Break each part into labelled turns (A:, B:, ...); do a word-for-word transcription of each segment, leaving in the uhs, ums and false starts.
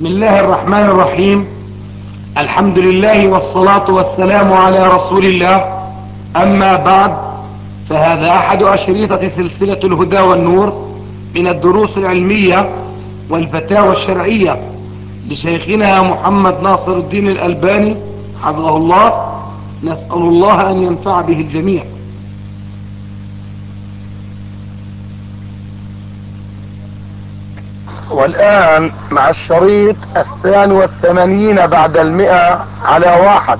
A: بسم الله الرحمن الرحيم. الحمد لله والصلاة والسلام على رسول الله. أما بعد، فهذا أحد أشريطة سلسلة الهدى والنور من الدروس العلمية والفتاوى الشرعية لشيخنا محمد ناصر الدين الألباني حفظه الله. نسأل الله أن ينفع به الجميع. والآن مع الشريط الثاني والثمانين بعد المئة على واحد.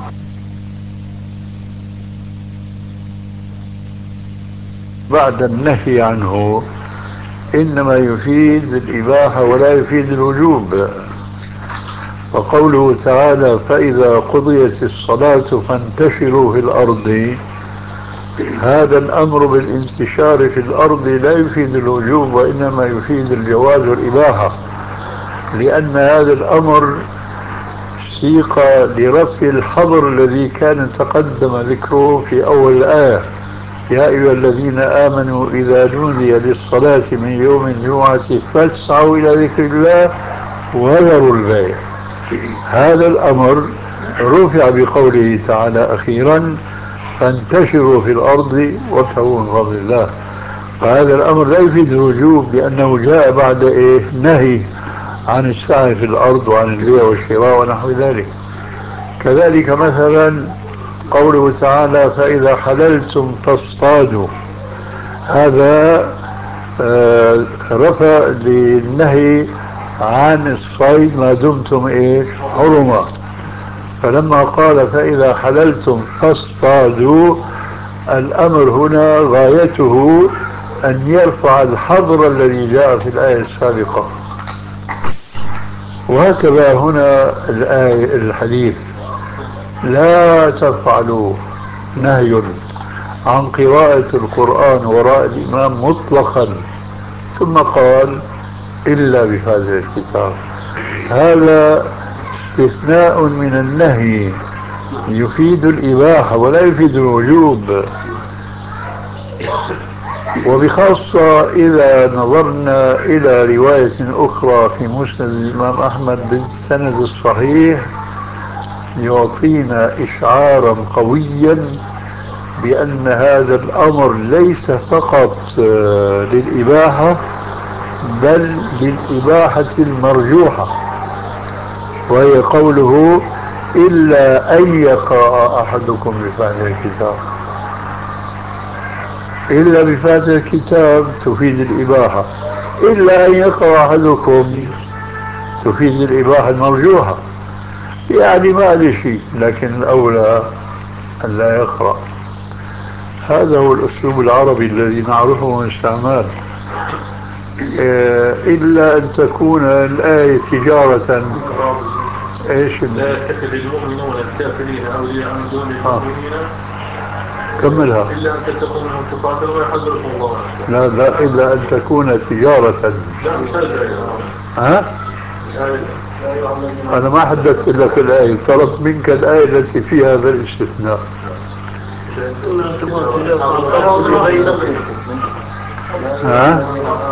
B: بعد النهي عنه إنما يفيد الإباحة ولا يفيد الوجوب. وقوله تعالى: فإذا قضيت الصلاة فانتشروا في الأرض، هذا الأمر بالانتشار في الأرض لا يفيد الوجوب وإنما يفيد الجواز والإباحة، لأن هذا الأمر سيق لرفع الحظر الذي كان تقدم ذكره في أول الآية: يا أيها الذين آمنوا إذا نودي للصلاة من يوم الجمعة فاسعوا إلى ذكر الله وذروا البيع. هذا الأمر رفع بقوله تعالى أخيرا: فانتشروا في الأرض وابتغوا من فضل الله. فهذا الأمر لا يفيد الوجوب، لأنه جاء بعد إيه؟ نهي عن السعي في الأرض وعن البيع والشراء ونحو ذلك. كذلك مثلا قوله تعالى: فإذا حللتم فاصطادوا، هذا آه رفع للنهي عن الصيد ما دمتم إيه؟ حرما. فلما قال فإذا حللتم فاصطادوا، الأمر هنا غايته أن يرفع الحظر الذي جاء في الآية السابقة. وهكذا هنا الآية الحديث: لا تفعلوا، نهي عن قراءة القرآن وراء الإمام مطلقا، ثم قال: إلا بفاتحة الكتاب. هذا استثناء من النهي يفيد الإباحة ولا يفيد الوجوب. وبخاصة إذا نظرنا إلى رواية أخرى في مسند الإمام أحمد بالسند الصحيح، يعطينا إشعارا قويا بأن هذا الأمر ليس فقط للإباحة بل للإباحة المرجوحة، وهي قوله: إلا أن يقرأ أحدكم بفاتحة الكتاب. إلا بفاتحة الكتاب تفيد الإباحة، إلا أن يقرأ أحدكم تفيد الإباحة المرجوحة، يعني ما له شيء، لكن الأولى أن لا يقرأ. هذا هو الأسلوب العربي الذي نعرفه من استعمال. إلا أن تكون الآية تجارة. إيش
C: لا يتخذ المؤمنون الكافرين أولياء من دون المؤمنين.
B: كملها.
C: إلا أن تتقوا منهم تقاتل ويحذركم الله.
B: لا لا، إلا أن تكون تجارة.
C: لا مش هذا.
B: ها؟ أنا ما حددت لك الآية، طلبت منك الآية التي فيها هذا الاستثناء. ها؟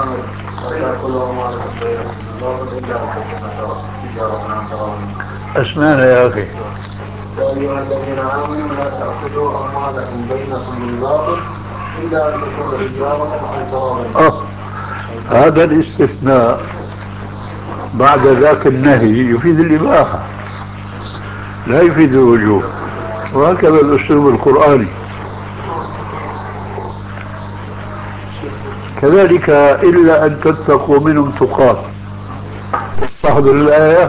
B: اسمعنا يا أخي.
D: يا أيها الذين آمنوا لا تأكلوا أموالكم بينكم بالباطل إلا أن تكون تجارة عن تراض.
B: هذا الاستثناء بعد ذاك النهي يفيد الإباحة لا يفيد الوجوب، وهكذا الأسلوب القرآني. كذلك إلا أن تتقوا منهم تقات. تحضر الآية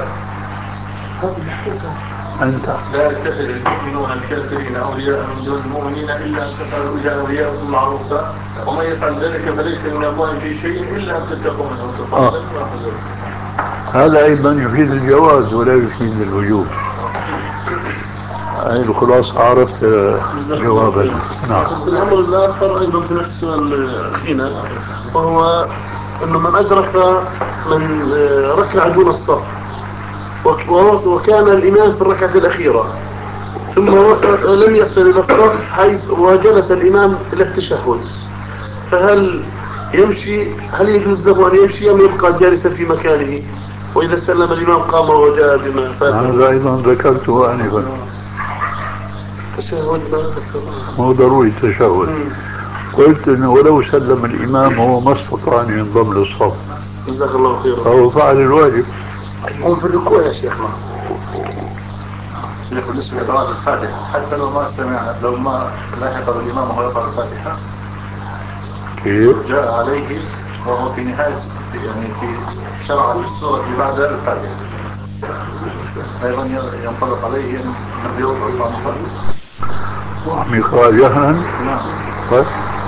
B: أنت:
C: لا يتخذ المؤمنون الكافرين أولياء من دون المؤمنين إلا أن تفعلوا إلى أولياءكم معروفا ومن يفعل ذلك فليس من الله في شيء إلا أن تتقوا منهم تقاتا ويحذركم.
B: هذا أيضا يفيد الجواز ولا يفيد الوجوب. هاي الخلاصة، عرفت جوابا. نعم.
E: بس الأمر الآخر أيضا في نفس السؤال هنا، وهو أنه من أدرك من ركع دون الصف وكان الإمام في الركعة الأخيرة ثم وصل لم يصل إلى الصف حيث وجلس الإمام إلى التشهد، فهل يمشي؟ هل يجوز له أن يمشي أم يبقى جالسا في مكانه؟ وإذا سلم الإمام قام وجاء بما فاته.
B: هذا أيضا ذكرته آنفا.
E: تشهد ما ذكر.
B: مو ضروري تشهد. قلت انه ولو سلم الامام هو ما استطاع ان ينضم للصف.
E: جزاك الله خيرا.
B: فهو فعل الواجب.
E: هم في الركوع يا شيخنا.
C: شيخ بالنسبة لقراءة الفاتحة حتى لو ما استمع لو ما لاحق الإمام وهو يقرأ الفاتحة
B: كيف؟
C: جاء عليه وهو في نهاية يعني في شرع في السورة اللي بعد الفاتحة أيضا ينطبق عليه أنه يقرأ صامتا
B: وعم يقرأ جهرا.
C: نعم.
B: طيب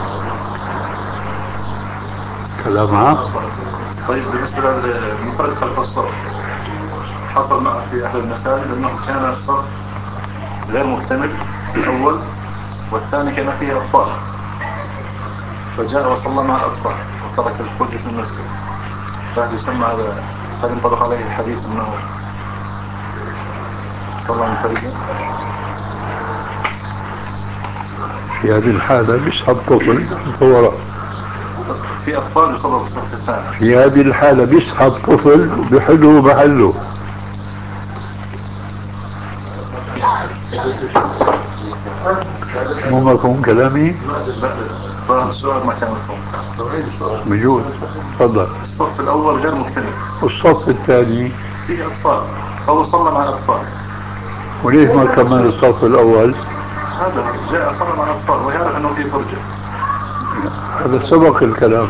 B: كلام عام.
C: طيب بالنسبة للمنفرد خلف الصف حصل معه في أحد المساجد أنه كان الصف غير مكتمل الأول والثاني كان فيه أطفال فجاء وصلى مع الأطفال وترك الفرد في المسجد فهل يسمى هذا هل ينطبق عليه الحديث أنه صلى منفردا؟
B: في هذه الحالة بيسحب طفل وراء.
C: في أطفال يصلوا في الصف الثاني.
B: في هذه الحالة بيسحب طفل وبيحله محله. مو مفهوم كلامي؟
C: لا السؤال ما كان مفهوم.
B: بجوز. تفضل.
C: الصف الأول غير مكتمل
B: والصف الثاني
C: فيه أطفال فهو صلى مع الأطفال.
B: وليش ما كمل الصف الأول؟
C: هذا جاء صلى مع الأطفال ويعرف أنه في فرجة.
B: هذا سبق الكلام.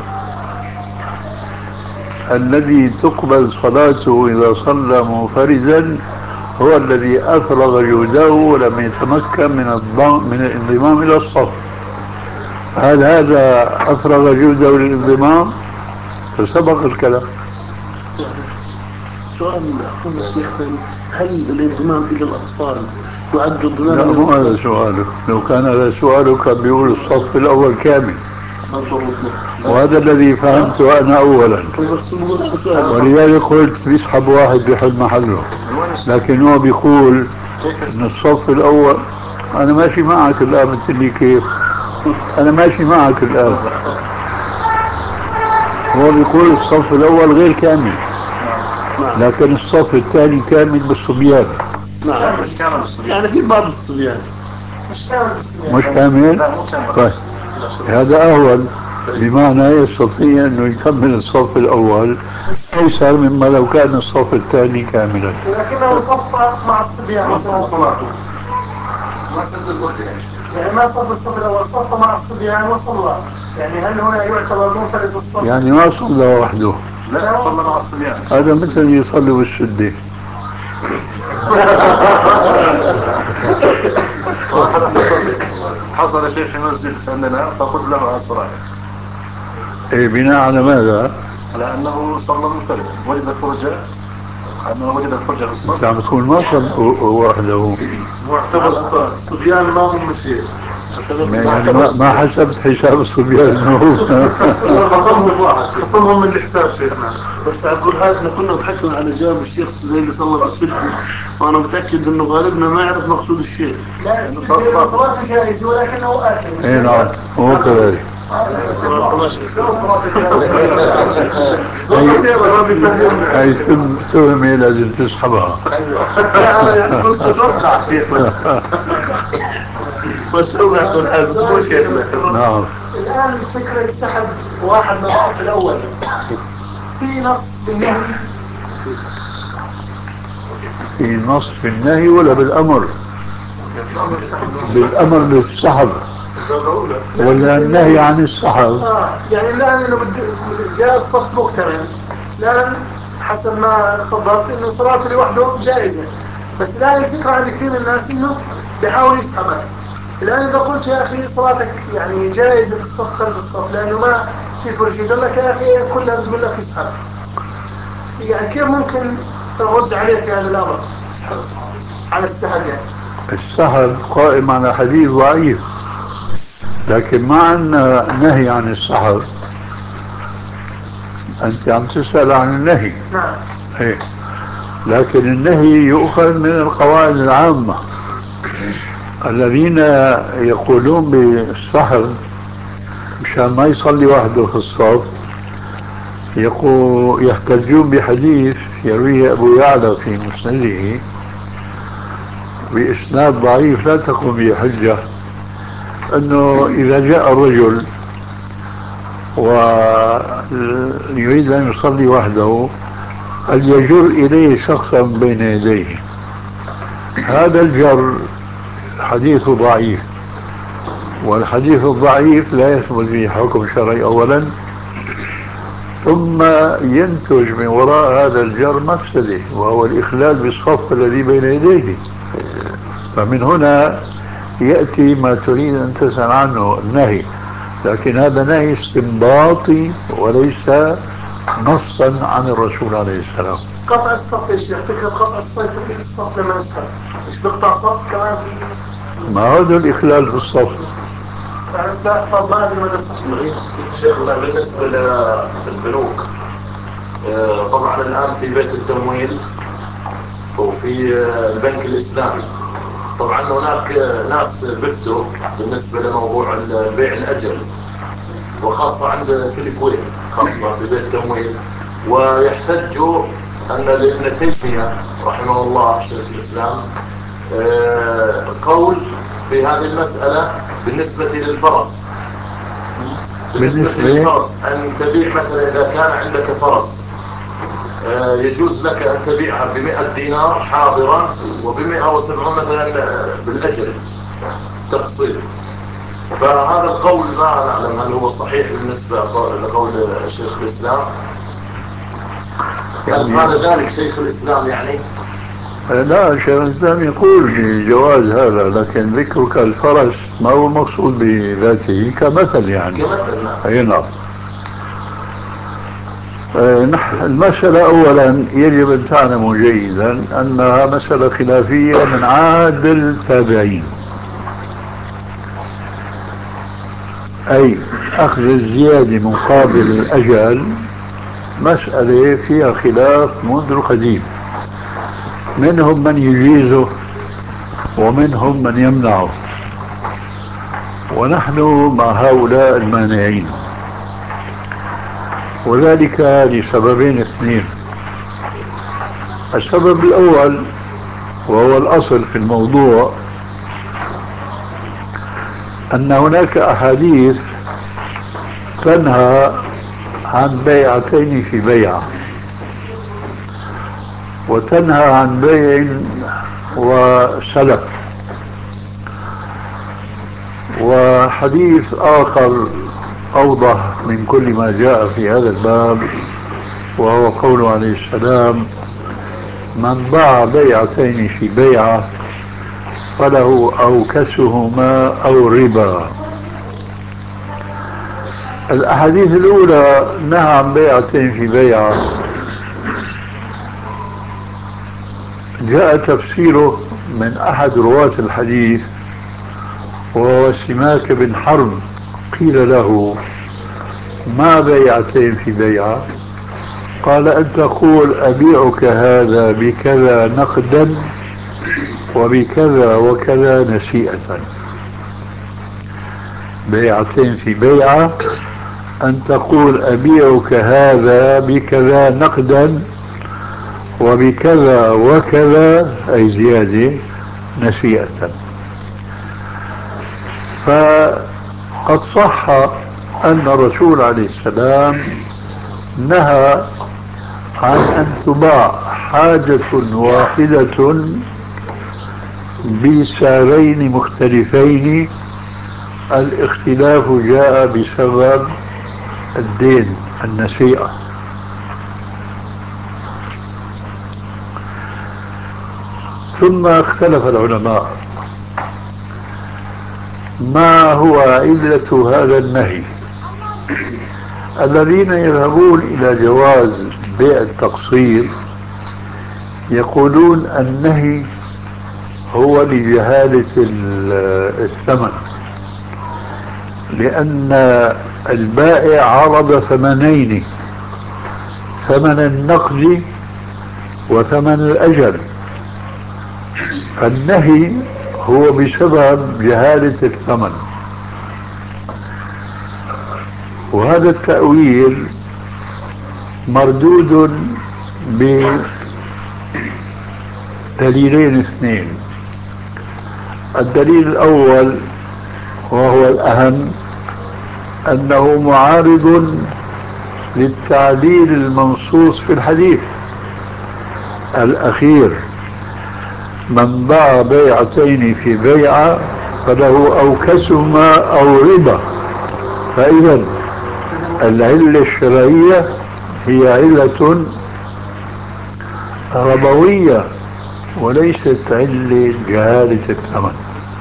B: الذي تقبل صلاته إذا صلى منفردا هو الذي أفرغ جهده ولم يتمكن من الضم من الانضمام إلى الصف. هل هذا أفرغ جهده للانضمام؟ فسبق الكلام.
E: سؤال أخونا شيخ هل الانضمام إلى الأطفال يعد انضمام؟
B: لا مو هذا سؤالك. لو كان هذا سؤالك كان بيقول الصف الأول كامل وهذا الذي فهمته أنا أولا ولذلك قلت بيسحب واحد بيحل محله لكن هو بيقول إن الصف الأول. أنا ماشي معك الآن بتقول كيف أنا ماشي معك الآن. هو بيقول الصف الأول غير كامل لكن الصف الثاني كامل بالصبيان.
E: نعم مش كامل الصبيان يعني في بعض الصبيان مش كامل الصبيان.
B: مش كامل؟ طيب هذا أول بمعنى يستطيع أنه يكمل الصف الأول أيسر مما لو كان الصف الثاني كاملا.
F: لكنه صف مع الصبيان
C: ما صف صلاته
F: ما سد الوجه يعني ما صف الصف الأول صف مع الصبيان وصلى يعني هل هنا يعتبر منفرد في الصف؟
B: يعني ما صلى وحده.
C: لا صلى مع الصبيان.
B: هذا مثل يصلي بالشدة.
C: حصل شيء في مسجد عندنا فقلت له على الصلاة.
B: إيه بناء على ماذا؟
C: على أنه صلى منفردا وجد الفرجة أنه وجد الفرجة في الصف.
B: أنت عم تقول ما صلى وحده.
E: معتبر الصبيان ما هم مشيخ
B: يعني ما, ما حسبت حساب الصبيان انه
E: خصمهم واحد خصمهم من الحساب شيخنا. بس اقول هذا احنا كنا بحكي على جواب الشيخ زي اللي صلى بالسجن وانا متاكد انه غالبنا ما يعرف مقصود الشيخ.
F: لا السجن صلاته جائزه ولكنه آثم.
B: اي نعم هو كذلك. هي تهمة لازم تسحبها.
E: انا يعني كنت اتوقع شيخنا بس هو يقول حاسب مو شيخنا.
B: نعم.
F: الان فكرة سحب واحد من الصف الاول في نص بالنهي؟
B: في نص في النهي ولا بالامر؟ بالامر بالسحب ولا النهي عن السحب؟
F: اه يعني الان انه جاء الصف مكتمل الان حسب ما خبرت انه صلاته لوحده جائزة بس الان الفكرة عند كثير من الناس انه بيحاول يسحبها. الان اذا قلت يا اخي صلاتك يعني جائزة في الصف خلف الصف لانه ما في فرجة يقول لك يا اخي كلها بتقول لك اسحب يعني كيف ممكن ترد عليه في هذا الامر على السحب؟ يعني
B: السحب قائم على حديث ضعيف لكن ما عندنا نهي عن السحب. انت عم تسأل عن النهي.
F: نعم.
B: ايه لكن النهي يؤخذ من القواعد العامة. الذين يقولون بالسحب مشان ما يصلي وحده في الصف يقول يحتجون بحديث يرويه أبو يعلى في مسنده بإسناد ضعيف لا تقوم به حجة، أنه إذا جاء الرجل ويريد أن يصلي وحده فليجر إليه شخصا بين يديه. هذا الجر حديث ضعيف، والحديث الضعيف لا يثبت به حكم شرعي أولا، ثم ينتج من وراء هذا الجر مفسده وهو الإخلال بالصف الذي بين يديه. فمن هنا يأتي ما تريد أن تسأل عنه النهي، لكن هذا نهي استنباطي وليس نصا عن الرسول عليه السلام.
F: قطع الصف يا شيخ، فكرة قطع الصف في الصف لما يسخن مش بيقطع صف كمان في
B: ما هذا الإخلال بالصف؟
F: لا طب ما ادري مدى صح.
C: شيخنا بالنسبة للبنوك، آه، طبعا الآن في بيت التمويل وفي آه، البنك الإسلامي، طبعا هناك آه، ناس بفتوا بالنسبة لموضوع البيع الأجل، وخاصة عند في الكويت خاصة في بيت التمويل، ويحتجوا أن لابن تيمية رحمه الله شيخ الإسلام آه، قول في هذه المسألة بالنسبة للفرس. بالنسبة للفرس أن تبيع مثلا إذا كان عندك فرس آه، يجوز لك أن تبيعها بمئة دينار حاضرا وبمئة وسبعون مثلا بالأجل تقسيط. فهذا القول ما نعلم هل هو صحيح بالنسبة لقول شيخ الإسلام، هل قال ذلك شيخ الإسلام يعني؟
B: لا، شيخ الإسلام يقول بجواز هذا، لكن ذكرك الفرس ما هو مقصود بذاته كمثل يعني.
C: كمثل نعم.
B: أي نعم. المسألة أولا يجب أن تعلموا جيدا أنها مسألة خلافية من عهد التابعين، أي أخذ الزيادة مقابل الأجل مسألة فيها خلاف منذ القديم، منهم من يجيزه ومنهم من يمنعه، ونحن مع هؤلاء المانعين، وذلك لسببين اثنين. السبب الأول وهو الأصل في الموضوع أن هناك أحاديث تنهى عن بيعتين في بيعة، وتنهى عن بيع وسلف. وحديث آخر أوضح من كل ما جاء في هذا الباب، وهو قوله عليه السلام: من باع بيعتين في بيعة فله أوكسهما أو ربا. الأحاديث الأولى نهى عن بيعتين في بيعة، جاء تفسيره من أحد رواة الحديث وهو سماك بن حرب، قيل له: ما بيعتين في بيعة؟ قال: أن تقول أبيعك هذا بكذا نقدا وبكذا وكذا نسيئة. بيعتين في بيعة أن تقول أبيعك هذا بكذا نقدا وبكذا وكذا أي زيادة نسيئة. فقد صح أن الرسول عليه السلام نهى عن أن تباع حاجة واحدة بسعرين مختلفين، الاختلاف جاء بسبب الدين النسيئة. ثم اختلف العلماء ما هو علة هذا النهي. الذين يذهبون إلى جواز بيع التقسيط يقولون النهي هو لجهالة الثمن، لأن البائع عرض ثمنين: ثمن النقد وثمن الأجل، فالنهي هو بسبب جهالة الثمن. وهذا التأويل مردود بدليلين اثنين. الدليل الأول وهو الأهم أنه معارض للتعديل المنصوص في الحديث الأخير: من باع بيعتين في بيعة فله أوكسهما أو ربا. فإذا العلة الشرعية هي علة ربوية وليست علة جهالة الثمن.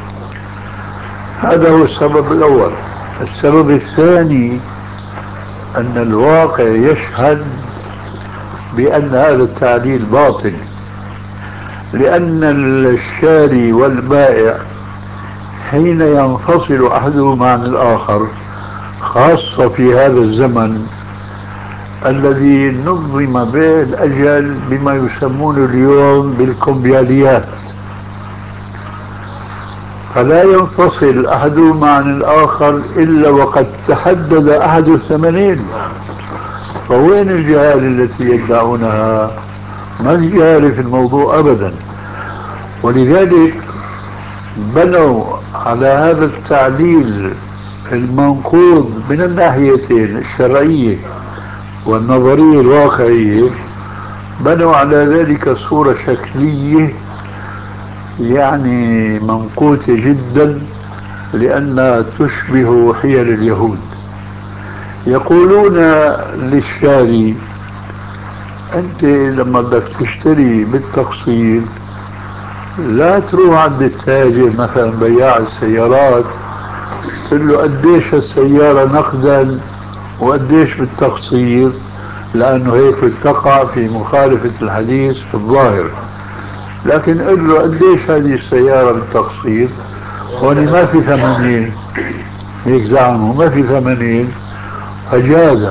B: هذا هو السبب الأول. السبب الثاني أن الواقع يشهد بأن هذا التعديل باطل، لأن الشاري والبائع حين ينفصل أحدهما عن الآخر، خاصة في هذا الزمن الذي نظم به الأجل بما يسمون اليوم بالكمبياليات، فلا ينفصل أحدهما عن الآخر إلا وقد تحدد أحد الثمنين. فوين الجهالة التي يدعونها؟ ما في جهالة في الموضوع أبدا. ولذلك بنوا على هذا التعليل المنقوض من الناحيتين الشرعية والنظرية الواقعية، بنوا على ذلك صورة شكلية يعني منقوطة جدا، لأنها تشبه حيل اليهود. يقولون للشاري: أنت لما بدك تشتري بالتقسيط لا تروح عند التاجر مثلا بياع السيارات تقول له قديش السيارة نقدا وقديش بالتقسيط، لأنه هيك بتقع في مخالفة الحديث في الظاهر. لكن قل له قديش هذه السيارة بالتقسيط، هون ما في ثمانين، هيك زعموا ما في ثمانين، فجاز.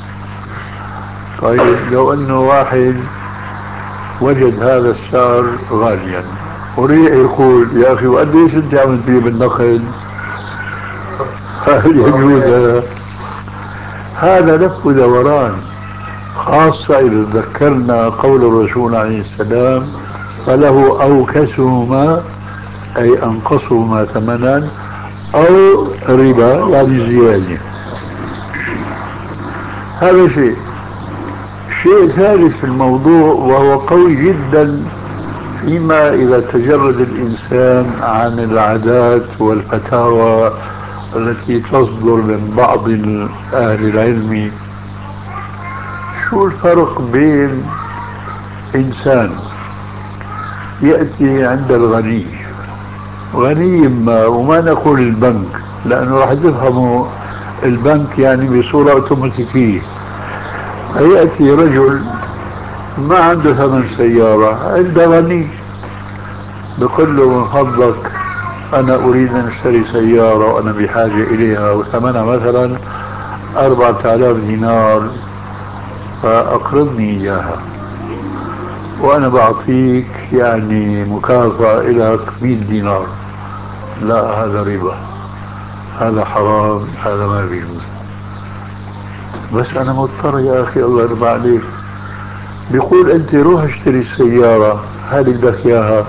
B: طيب لو انه واحد وجد هذا السعر غاليا وريح يقول: يا اخي وقديش انت عم تبيع بالنقد؟ هل يجوز هذا؟ هذا لف ودوران، خاصة إذا ذكرنا قول الرسول عليه السلام: فله أوكسهما، أي أنقصهما ثمنا، أو ربا يعني زيادة. هذا شيء. شيء ثالث في الموضوع وهو قوي جدا، فيما إذا تجرد الإنسان عن العادات والفتاوى التي تصدر من بعض أهل العلم. شو الفرق بين إنسان يأتي عند الغني، غني ما، وما نقول البنك لأنه راح تفهموا البنك يعني بصورة أوتوماتيكية، يأتي رجل ما عنده ثمن سيارة عند غني، بقول له: من فضلك أنا أريد أن أشتري سيارة وأنا بحاجة إليها وثمنها مثلا أربعة آلاف دينار، فأقرضني إياها وأنا بعطيك يعني مكافأة لك مئة دينار. لا، هذا ربا، هذا حرام، هذا ما بيجوز. بس أنا مضطر يا أخي، الله يرضى عليك. بيقول: أنت روح اشتري السيارة هذه بدك إياها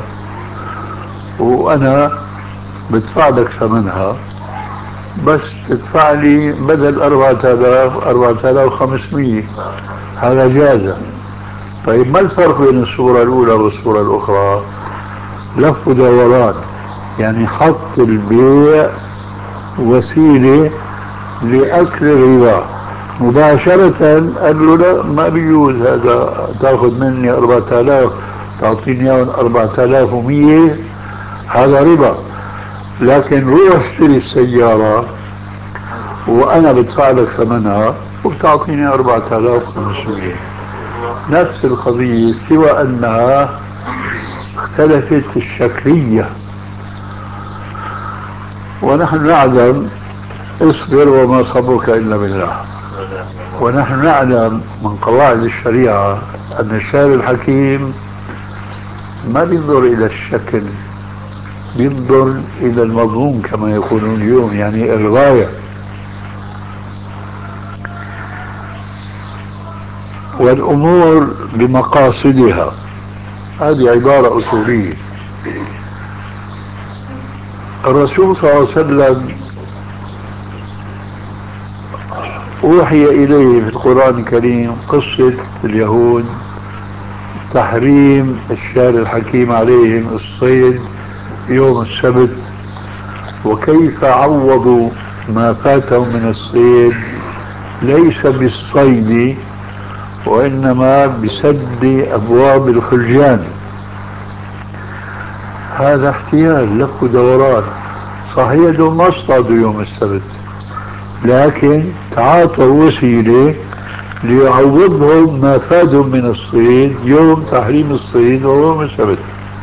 B: وأنا بدفع لك ثمنها، بس تدفع لي بدل أربعة آلاف أربعة آلاف وخمسمية. هذا جاز. طيب ما الفرق بين الصورة الأولى والصورة الأخرى؟ لف ودوران، يعني حط البيع وسيلة لأكل الربا مباشرة. قال له: لا، ما بيجوز هذا، تاخذ مني أربعة آلاف تعطيني أربعة آلاف ومية، هذا ربا. لكن روح اشتري السيارة وأنا بدفع لك ثمنها وبتعطيني أربعة آلاف وخمسمية، نفس القضية، سوى أنها اختلفت الشكلية. ونحن نعلم، اصبر وما صبرك إلا بالله، ونحن نعلم من قواعد الشريعة أن الشارع الحكيم ما بينظر إلى الشكل، بينظر إلى المضمون كما يقولون اليوم، يعني الغاية. والأمور بمقاصدها. هذه عبارة أصولية. الرسول صلى الله عليه وسلم أوحي إليه في القرآن الكريم قصة اليهود، تحريم الشارع الحكيم عليهم الصيد يوم السبت، وكيف عوضوا ما فاتهم من الصيد ليس بالصيد وإنما بسد أبواب الخلجان. هذا احتيال لف ودوران. صحيح دول ما اصطادوا يوم السبت، لكن تعاطوا وسيلة ليعوضهم ما فادهم من الصيد يوم تحريم الصيد وهو يوم السبت.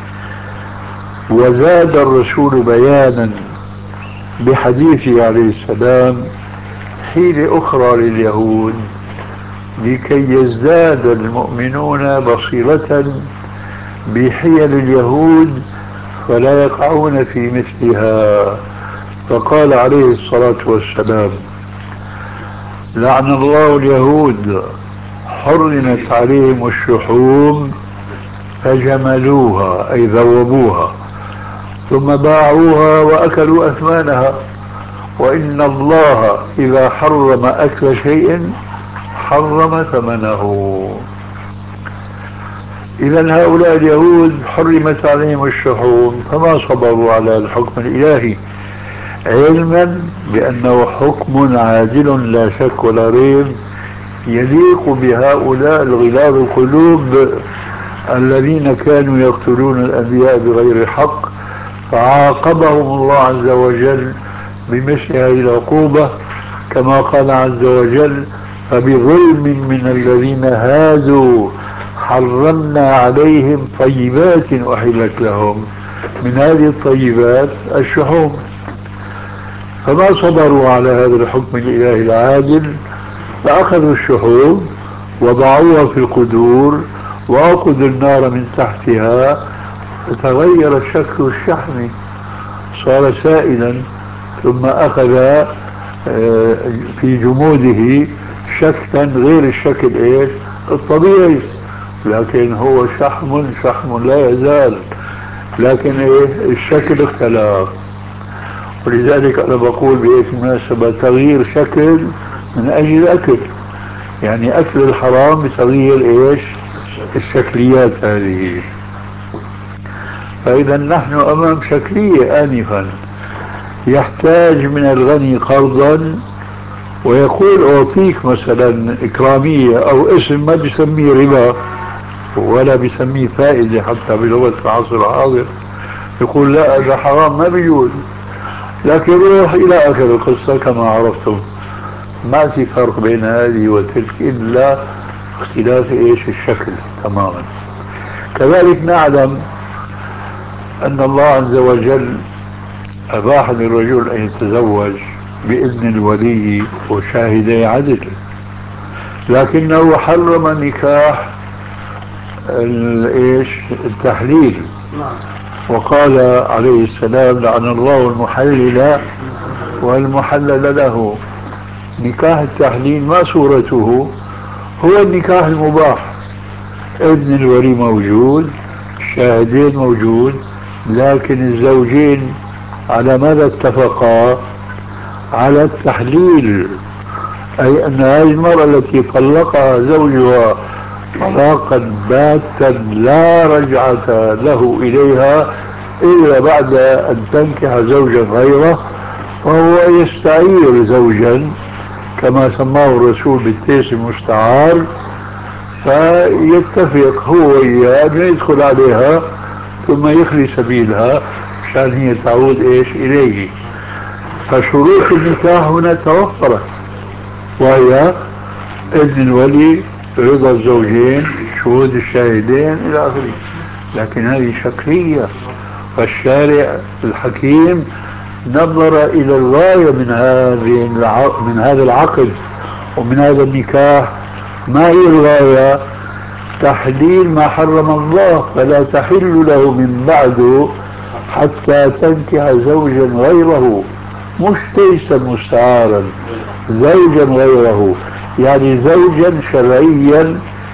B: وزاد الرسول بيانا بحديثه عليه السلام حيلة أخرى لليهود لكي يزداد المؤمنون بصيرة بحيل اليهود فلا يقعون في مثلها. فقال عليه الصلاة والسلام: لعن الله اليهود حرمت عليهم الشحوم فجملوها أي ذوبوها ثم باعوها وأكلوا أثمانها، وإن الله إذا حرم أكل شيء حرم ثمنه. إذا هؤلاء اليهود حرمت عليهم الشحوم فما صبروا على الحكم الإلهي، علما بأنه حكم عادل لا شك ولا ريب يليق بهؤلاء الغلاظ القلوب الذين كانوا يقتلون الأنبياء بغير حق، فعاقبهم الله عز وجل بمثل هذه العقوبة كما قال عز وجل: فبظلم من الذين هادوا حرمنا عليهم طيبات أحلت لهم. من هذه الطيبات الشحوم. فما صبروا على هذا الحكم الإلهي العادل، فأخذوا الشحوم وضعوها في القدور وأوقدوا النار من تحتها فتغير شكل الشحم، صار سائلا، ثم أخذ في جموده شكلا غير الشكل ايش الطبيعي، لكن هو شحم شحم لا يزال، لكن ايه الشكل اختلف. ولذلك انا بقول بهيك مناسبة تغيير شكل من اجل الاكل، يعني اكل الحرام بتغيير ايش الشكليات هذه. فاذا نحن امام شكلية انفا، يحتاج من الغني قرضا ويقول اعطيك مثلا اكرامية او اسم ما بيسميه ربا ولا بيسميه فائدة حتى بلغة العصر الحاضر، يقول لا هذا حرام ما بيجوز، لكن روح الى اخر القصة كما عرفتم. ما في فرق بين هذه وتلك الا اختلاف ايش الشكل تماما. كذلك نعلم ان الله عز وجل اباح للرجل ان يتزوج باذن الولي وشاهدي عدل، لكنه حرم نكاح الايش التحليل، وقال عليه السلام: لعن الله المحلل والمحلل له. نكاح التحليل ما صورته؟ هو النكاح المباح، اذن الولي موجود، الشاهدين موجود، لكن الزوجين على ماذا اتفقا؟ على التحليل، أي أن هذه المرأة التي طلقها زوجها طلاقا باتا لا رجعة له إليها إلا بعد أن تنكح زوجا غيره، فهو يستعير زوجا كما سماه الرسول بالتيس المستعار، فيتفق هو وإياه أن يدخل عليها ثم يخلي سبيلها عشان هي تعود إيش إليه. فشروط النكاح هنا توفرت، وهي إذن الولي، رضا الزوجين، شهود الشاهدين إلى آخره. لكن هذه شكلية، فالشارع الحكيم نظر إلى الغاية من هذه من هذا العقد ومن هذا النكاح. ما هي الغاية؟ تحليل ما حرم الله، فلا تحل له من بعده حتى تنكح زوجا غيره، مش تيسا مستعارا، زوجا غيره، يعني زوجا شرعيا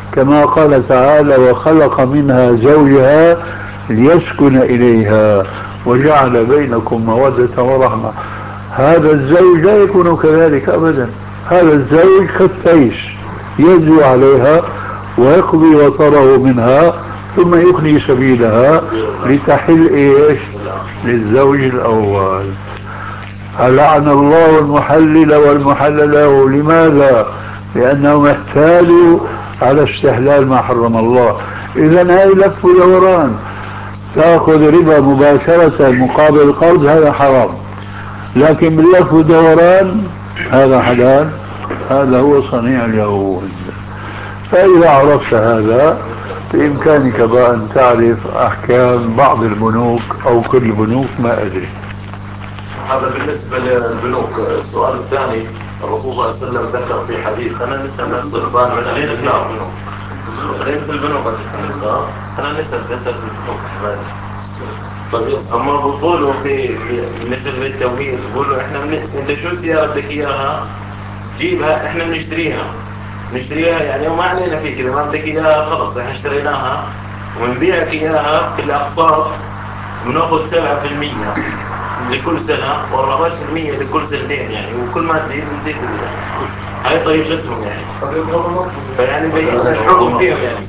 B: كما قال تعالى وخلق منها زوجها ليسكن إليها وجعل بينكم مودة ورحمة. هذا الزوج لا يكون كذلك أبدا، هذا الزوج كالتيس يجري عليها ويقضي وطره منها ثم يخلي سبيلها لتحل إيش للزوج الأول. فلعن الله المحلل والمحلل له. لماذا؟ لأنهم احتالوا على استحلال ما حرم الله. إذن هاي لف ودوران، تأخذ ربا مباشرة مقابل القرض هذا حرام، لكن باللف ودوران هذا حلال. هذا هو صنيع اليهود. فإذا عرفت هذا بإمكانك بقى أن تعرف أحكام بعض البنوك أو كل البنوك، ما أدري.
G: هذا بالنسبة للبنوك. السؤال الثاني، الرسول صلى الله عليه وسلم ذكر في حديث أنا نسأل نستغفار من أهل النار. ليس البنوك أنا نسأل نسأل البنوك. طيب أما بقولوا في مثل التمويل بقولوا إحنا من... أنت شو السيارة بدك إياها جيبها، إحنا بنشتريها نشتريها يعني وما علينا فيك، إذا ما بدك إياها خلص إحنا اشتريناها ونبيعك إياها في الأقساط ونأخذ سبعة في المية لكل سنة وأربعة في المية لكل سنتين يعني، وكل ما تزيد نزيد هاي طريقتهم يعني. فيعني بين الحكم فيهم يعني.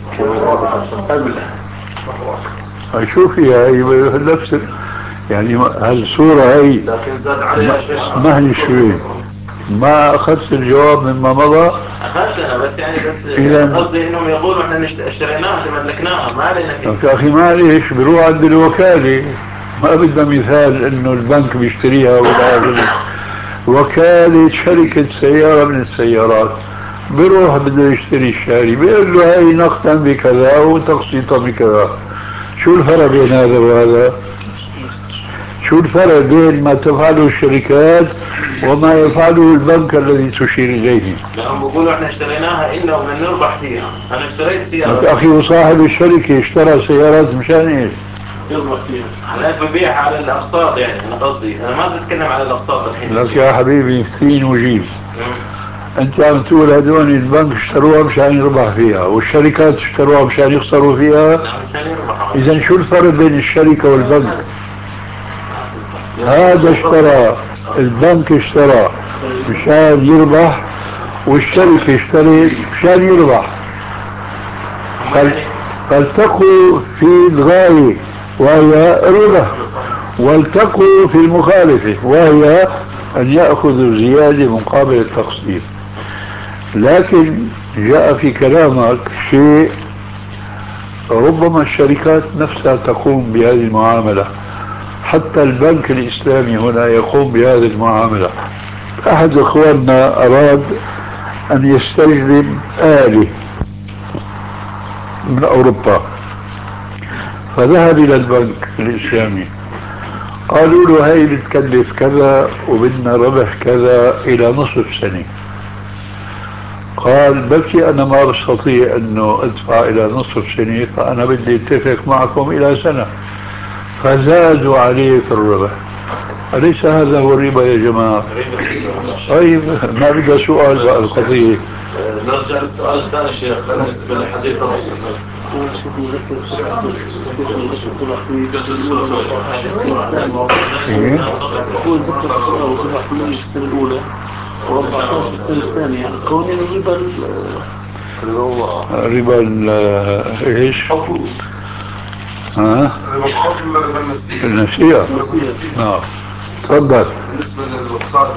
B: شو فيها هي نفس يعني هالصورة هي،
G: لكن زاد عليها شيء.
B: ما هي شوي ما أخذت الجواب مما مضى.
G: أخذت أنا بس يعني بس قصدي إنهم يقولوا إحنا اشتريناها تملكناها ما علينا فيه.
B: يا أخي معليش بروح عند الوكالة، ما بدنا مثال إنه البنك بيشتريها ولا آخره. وكالة شركة سيارة من السيارات بروح بده يشتري الشاري بيقول له هاي نقدا بكذا وتقسيطا بكذا. شو الفرق بين هذا وهذا؟ شو الفرق بين ما تفعله الشركات وما يفعله البنك الذي تشير إليه؟
G: لأنهم بيقولوا احنا اشتريناها إلا ومن نربح فيها. أنا اشتريت سيارة.
B: أخي وصاحب الشركة اشترى سيارات مشان إيش؟
G: يربح فيها. أنا ببيعها على الأقساط يعني. أنا قصدي أنا ما بتكلم على الأقساط الحين.
B: لك يا حبيبي سين وجيب. أنت عم تقول هذول البنك اشتروها مشان يربح فيها والشركات اشتروها مشان يخسروا فيها.
G: مشان يربحوا.
B: إذا شو الفرق بين الشركة والبنك؟ هذا اشترى، البنك اشترى مشان يربح والشركة اشترت مشان يربح. فالتقوا في الغاية وهي الربح، والتقوا في المخالفة وهي أن يأخذوا زيادة مقابل التقسيط. لكن جاء في كلامك شيء ربما الشركات نفسها تقوم بهذه المعاملة، حتى البنك الإسلامي هنا يقوم بهذه المعاملة. أحد إخواننا أراد أن يستجلب آلة من أوروبا، فذهب إلى البنك الإسلامي قالوا له هاي بتكلف كذا وبدنا ربح كذا إلى نصف سنة. قال بكي أنا ما بستطيع أنه أدفع إلى نصف سنة، فأنا بدي اتفق معكم إلى سنة، فزادوا عليه في الربح. أليس هذا هو الربا يا جماعة؟ طيب ما بقى سؤال بقى القضية.
G: نرجع للسؤال الثاني شيخ بالنسبة لحديث الرسول.
E: هو ذكر سبعة في المية في السنة الأولى وأربعة عشر في السنة الثانية، كون الربا
B: ربا ايش؟ ها؟ النسيئة. نعم تفضل.
C: بالنسبة للوقصات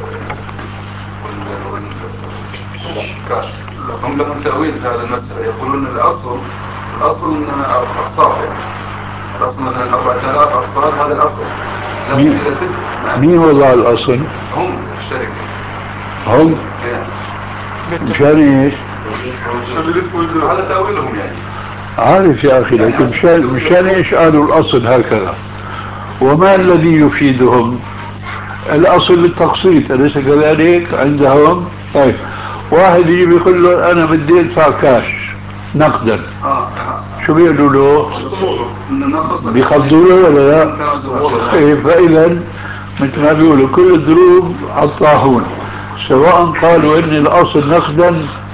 C: والكاش هم لهم تأويل في هذا المسألة، يقولون الأصل الأصل من أقساط يعني الأصل مثلا أربعة آلاف أقساط هذا الأصل.
B: مين, مين وضع الأصل؟
C: هم الشركة.
B: هم؟ مشان ايش؟
C: هذا تأويلهم يعني.
B: عارف يا أخي لكن مشان مشان ايش قالوا الأصل هكذا؟ وما الذي يفيدهم؟ الأصل التقسيط أليس كذلك عندهم؟ طيب واحد يجي بيقول له أنا بدي أدفع كاش نقدا، شو بيقولوا له؟ بيخضوا له ولا لا؟ طيب فإذا مثل ما بيقولوا كل الضروب على الطاحون، سواء قالوا إن الأصل نقدا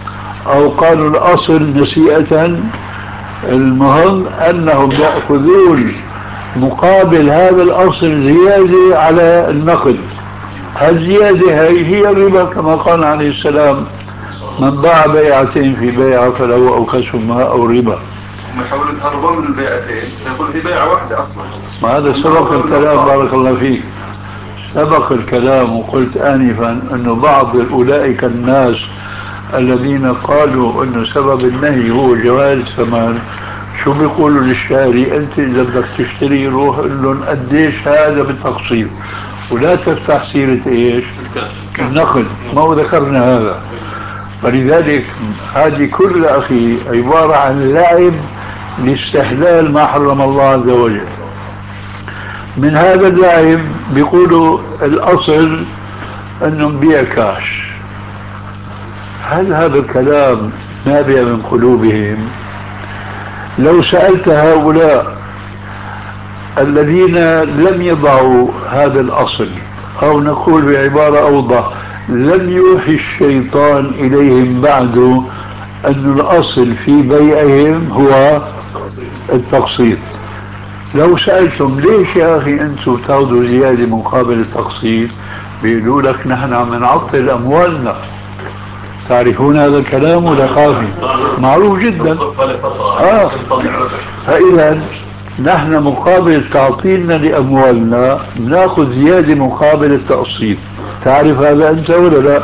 B: أو قالوا الأصل نسيئة. المهم أنهم يأخذون مقابل هذا الأصل زيادة على النقد. هالزيادة هي هي الربا، كما قال عليه السلام: من باع بيعتين في بيعة فله أوكسهما أو ربا.
C: هم يحاولون يهربون من البيعتين، يقول هي بيعة واحدة أصلا.
B: ما هذا سبق الكلام، بارك الله فيك، سبق الكلام، وقلت آنفا أنه بعض أولئك الناس الذين قالوا أنه سبب النهي هو جواز الثمن، شو بيقولوا للشاري؟ أنت إذا بدك تشتري روح قل لهم قديش هذا بالتقسيط، ولا تفتح سيرة إيش؟ النقد. ما ذكرنا هذا. فلذلك هذه كلها أخي عبارة عن لعب لاستحلال ما حرم الله عز وجل. من هذا اللعب بيقولوا الأصل أنه نبيع كاش. هل هذا الكلام نابع من قلوبهم؟ لو سألت هؤلاء الذين لم يضعوا هذا الأصل، أو نقول بعبارة أوضح، لم يوحي الشيطان إليهم بعد أن الأصل في بيعهم هو التقسيط، لو سألتم ليش يا أخي أنتم تاخذوا زيادة مقابل التقسيط، بيقولوا لك نحن عم نعطل أموالنا. تعرفون هذا الكلام ولا خافي؟ معروف جدا. آه. فإذا نحن مقابل تعطيلنا لأموالنا ناخذ زيادة مقابل التقسيط. تعرف هذا أنت ولا لا؟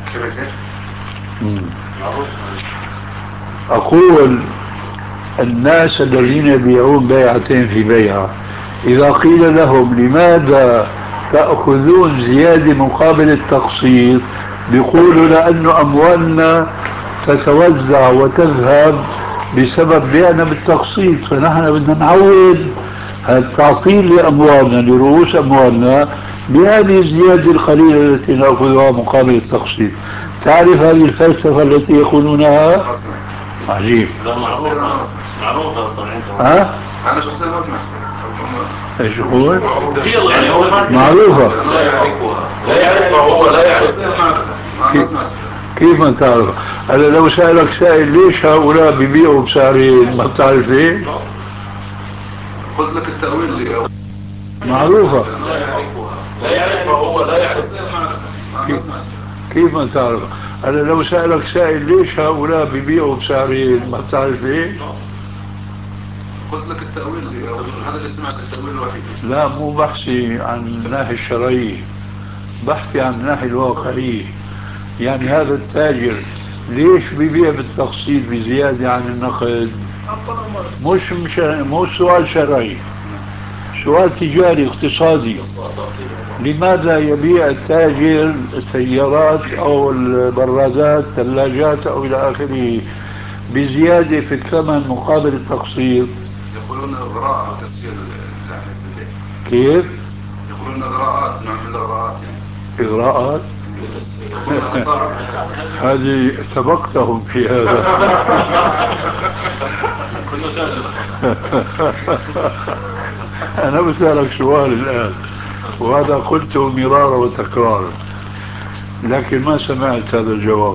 B: أقول الناس الذين يبيعون بيعتين في بيعة، إذا قيل لهم لماذا تأخذون زيادة مقابل التقسيط، بيقولوا لأن أموالنا تتوزع وتذهب بسبب بيعنا بالتقسيط، فنحن بدنا نعوض التعطيل لأموالنا لرؤوس أموالنا بهذه الزيادة القليلة التي نأخذها مقابل التقسيط. تعرف هذه الفلسفة التي يقولونها؟ عجيب.
G: معروفة طبعا.
B: ها؟
C: أنا شخصيا ما سمعت.
B: ايش يقول؟
G: يعني هو
B: معروفة.
G: لا يعرفها، لا يعرفها، هو لا يعرفها.
C: ما سمعت.
B: كيف ما تعرف؟ أنا لو سألك سائل ليش هؤلاء بيبيعوا بسعرين، ما بتعرف ليه؟
C: قلت لك التأويل اللي
B: معروفة.
G: لا يعرفها، لا يعرفها، هو لا يعرفها.
C: ما سمعت.
B: كيف ما تعرف؟ أنا لو سألك سائل ليش هؤلاء بيبيعوا بسعرين، ما بتعرف ليه؟
C: قلت لك التأويل اللي هذا اللي سمعت، التأويل الوحيد.
B: لا، مو بحثي عن الناحية الشرعية، بحثي عن الناحية الواقعية. يعني هذا التاجر ليش بيبيع بالتقسيط بزيادة عن النقد؟ مش مش مو سؤال شرعي، سؤال تجاري اقتصادي. لماذا يبيع التاجر السيارات أو البرادات ثلاجات أو إلى آخره بزيادة في الثمن مقابل التقسيط؟
C: يقولون إغراء أو تسجيل البيع.
B: كيف؟
C: يقولون إغراءات، نوع من الإغراءات يعني.
B: إغراءات؟ هذه سبقتهم في هذا. أنا بسألك سؤال الآن، وهذا قلته مرارا وتكرارا لكن ما سمعت هذا الجواب.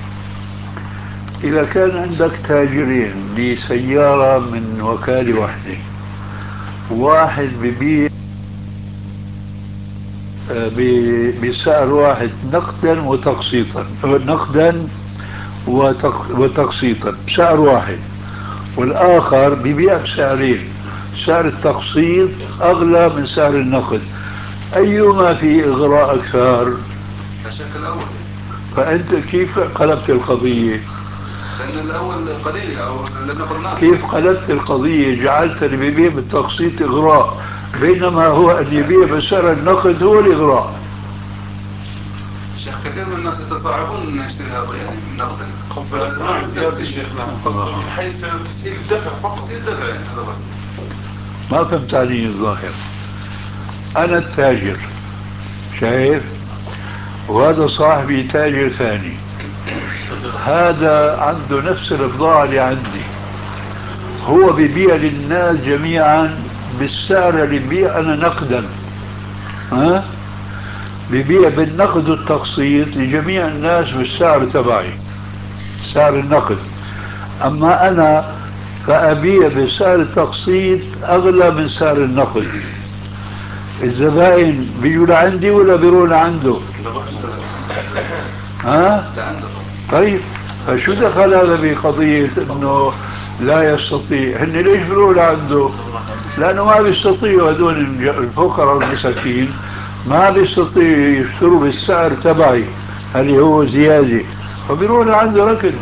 B: إذا كان عندك تاجرين لسيارة من وكالة واحدة، واحد ببيع بسعر واحد نقدا وتقسيطا، نقدا وتقسيطا بسعر واحد، والآخر ببيع بسعرين، سعر التقسيط أغلى من سعر النقد، أيما في إغراء أكثر؟
C: الشكل الأول.
B: فأنت كيف قلبت القضية؟
C: لأن الأول قليل أو لأن قلنا
B: كيف قلبت القضية؟ جعلت اللي بيبيع بالتقسيط إغراء، بينما هو أن يبيع بسعر النقد هو الإغراء.
C: شيخ كثير من الناس يتصاعبون أن يشتري هذا يعني نقدا.
E: قبل صناعة زيادة شيخنا من حيث تسهيل الدفع فقط.
C: تسهيل الدفع يعني، هذا بس.
B: ما فهمت علي الظاهر. أنا التاجر شايف، وهذا صاحبي تاجر ثاني، هذا عنده نفس البضاعة اللي عندي، هو بيبيع للناس جميعا بالسعر اللي بيبيع أنا نقدا، ها؟ بيبيع بالنقد والتقسيط لجميع الناس بالسعر تبعي، بسعر النقد. أما أنا فأبيع بسعر التقسيط أغلى من سعر النقد. الزبائن بيجوا لعندي ولا بيروحوا لعنده؟ ها؟ طيب فشو دخل هذا بقضية انه لا يستطيع؟ هن ليش بيروحوا لعنده؟ لانه ما بيستطيعوا هذول الفقراء والمساكين ما بيستطيعوا يشتروا بالسعر تبعي اللي هو زيادة، فبيروحوا لعنده ركن.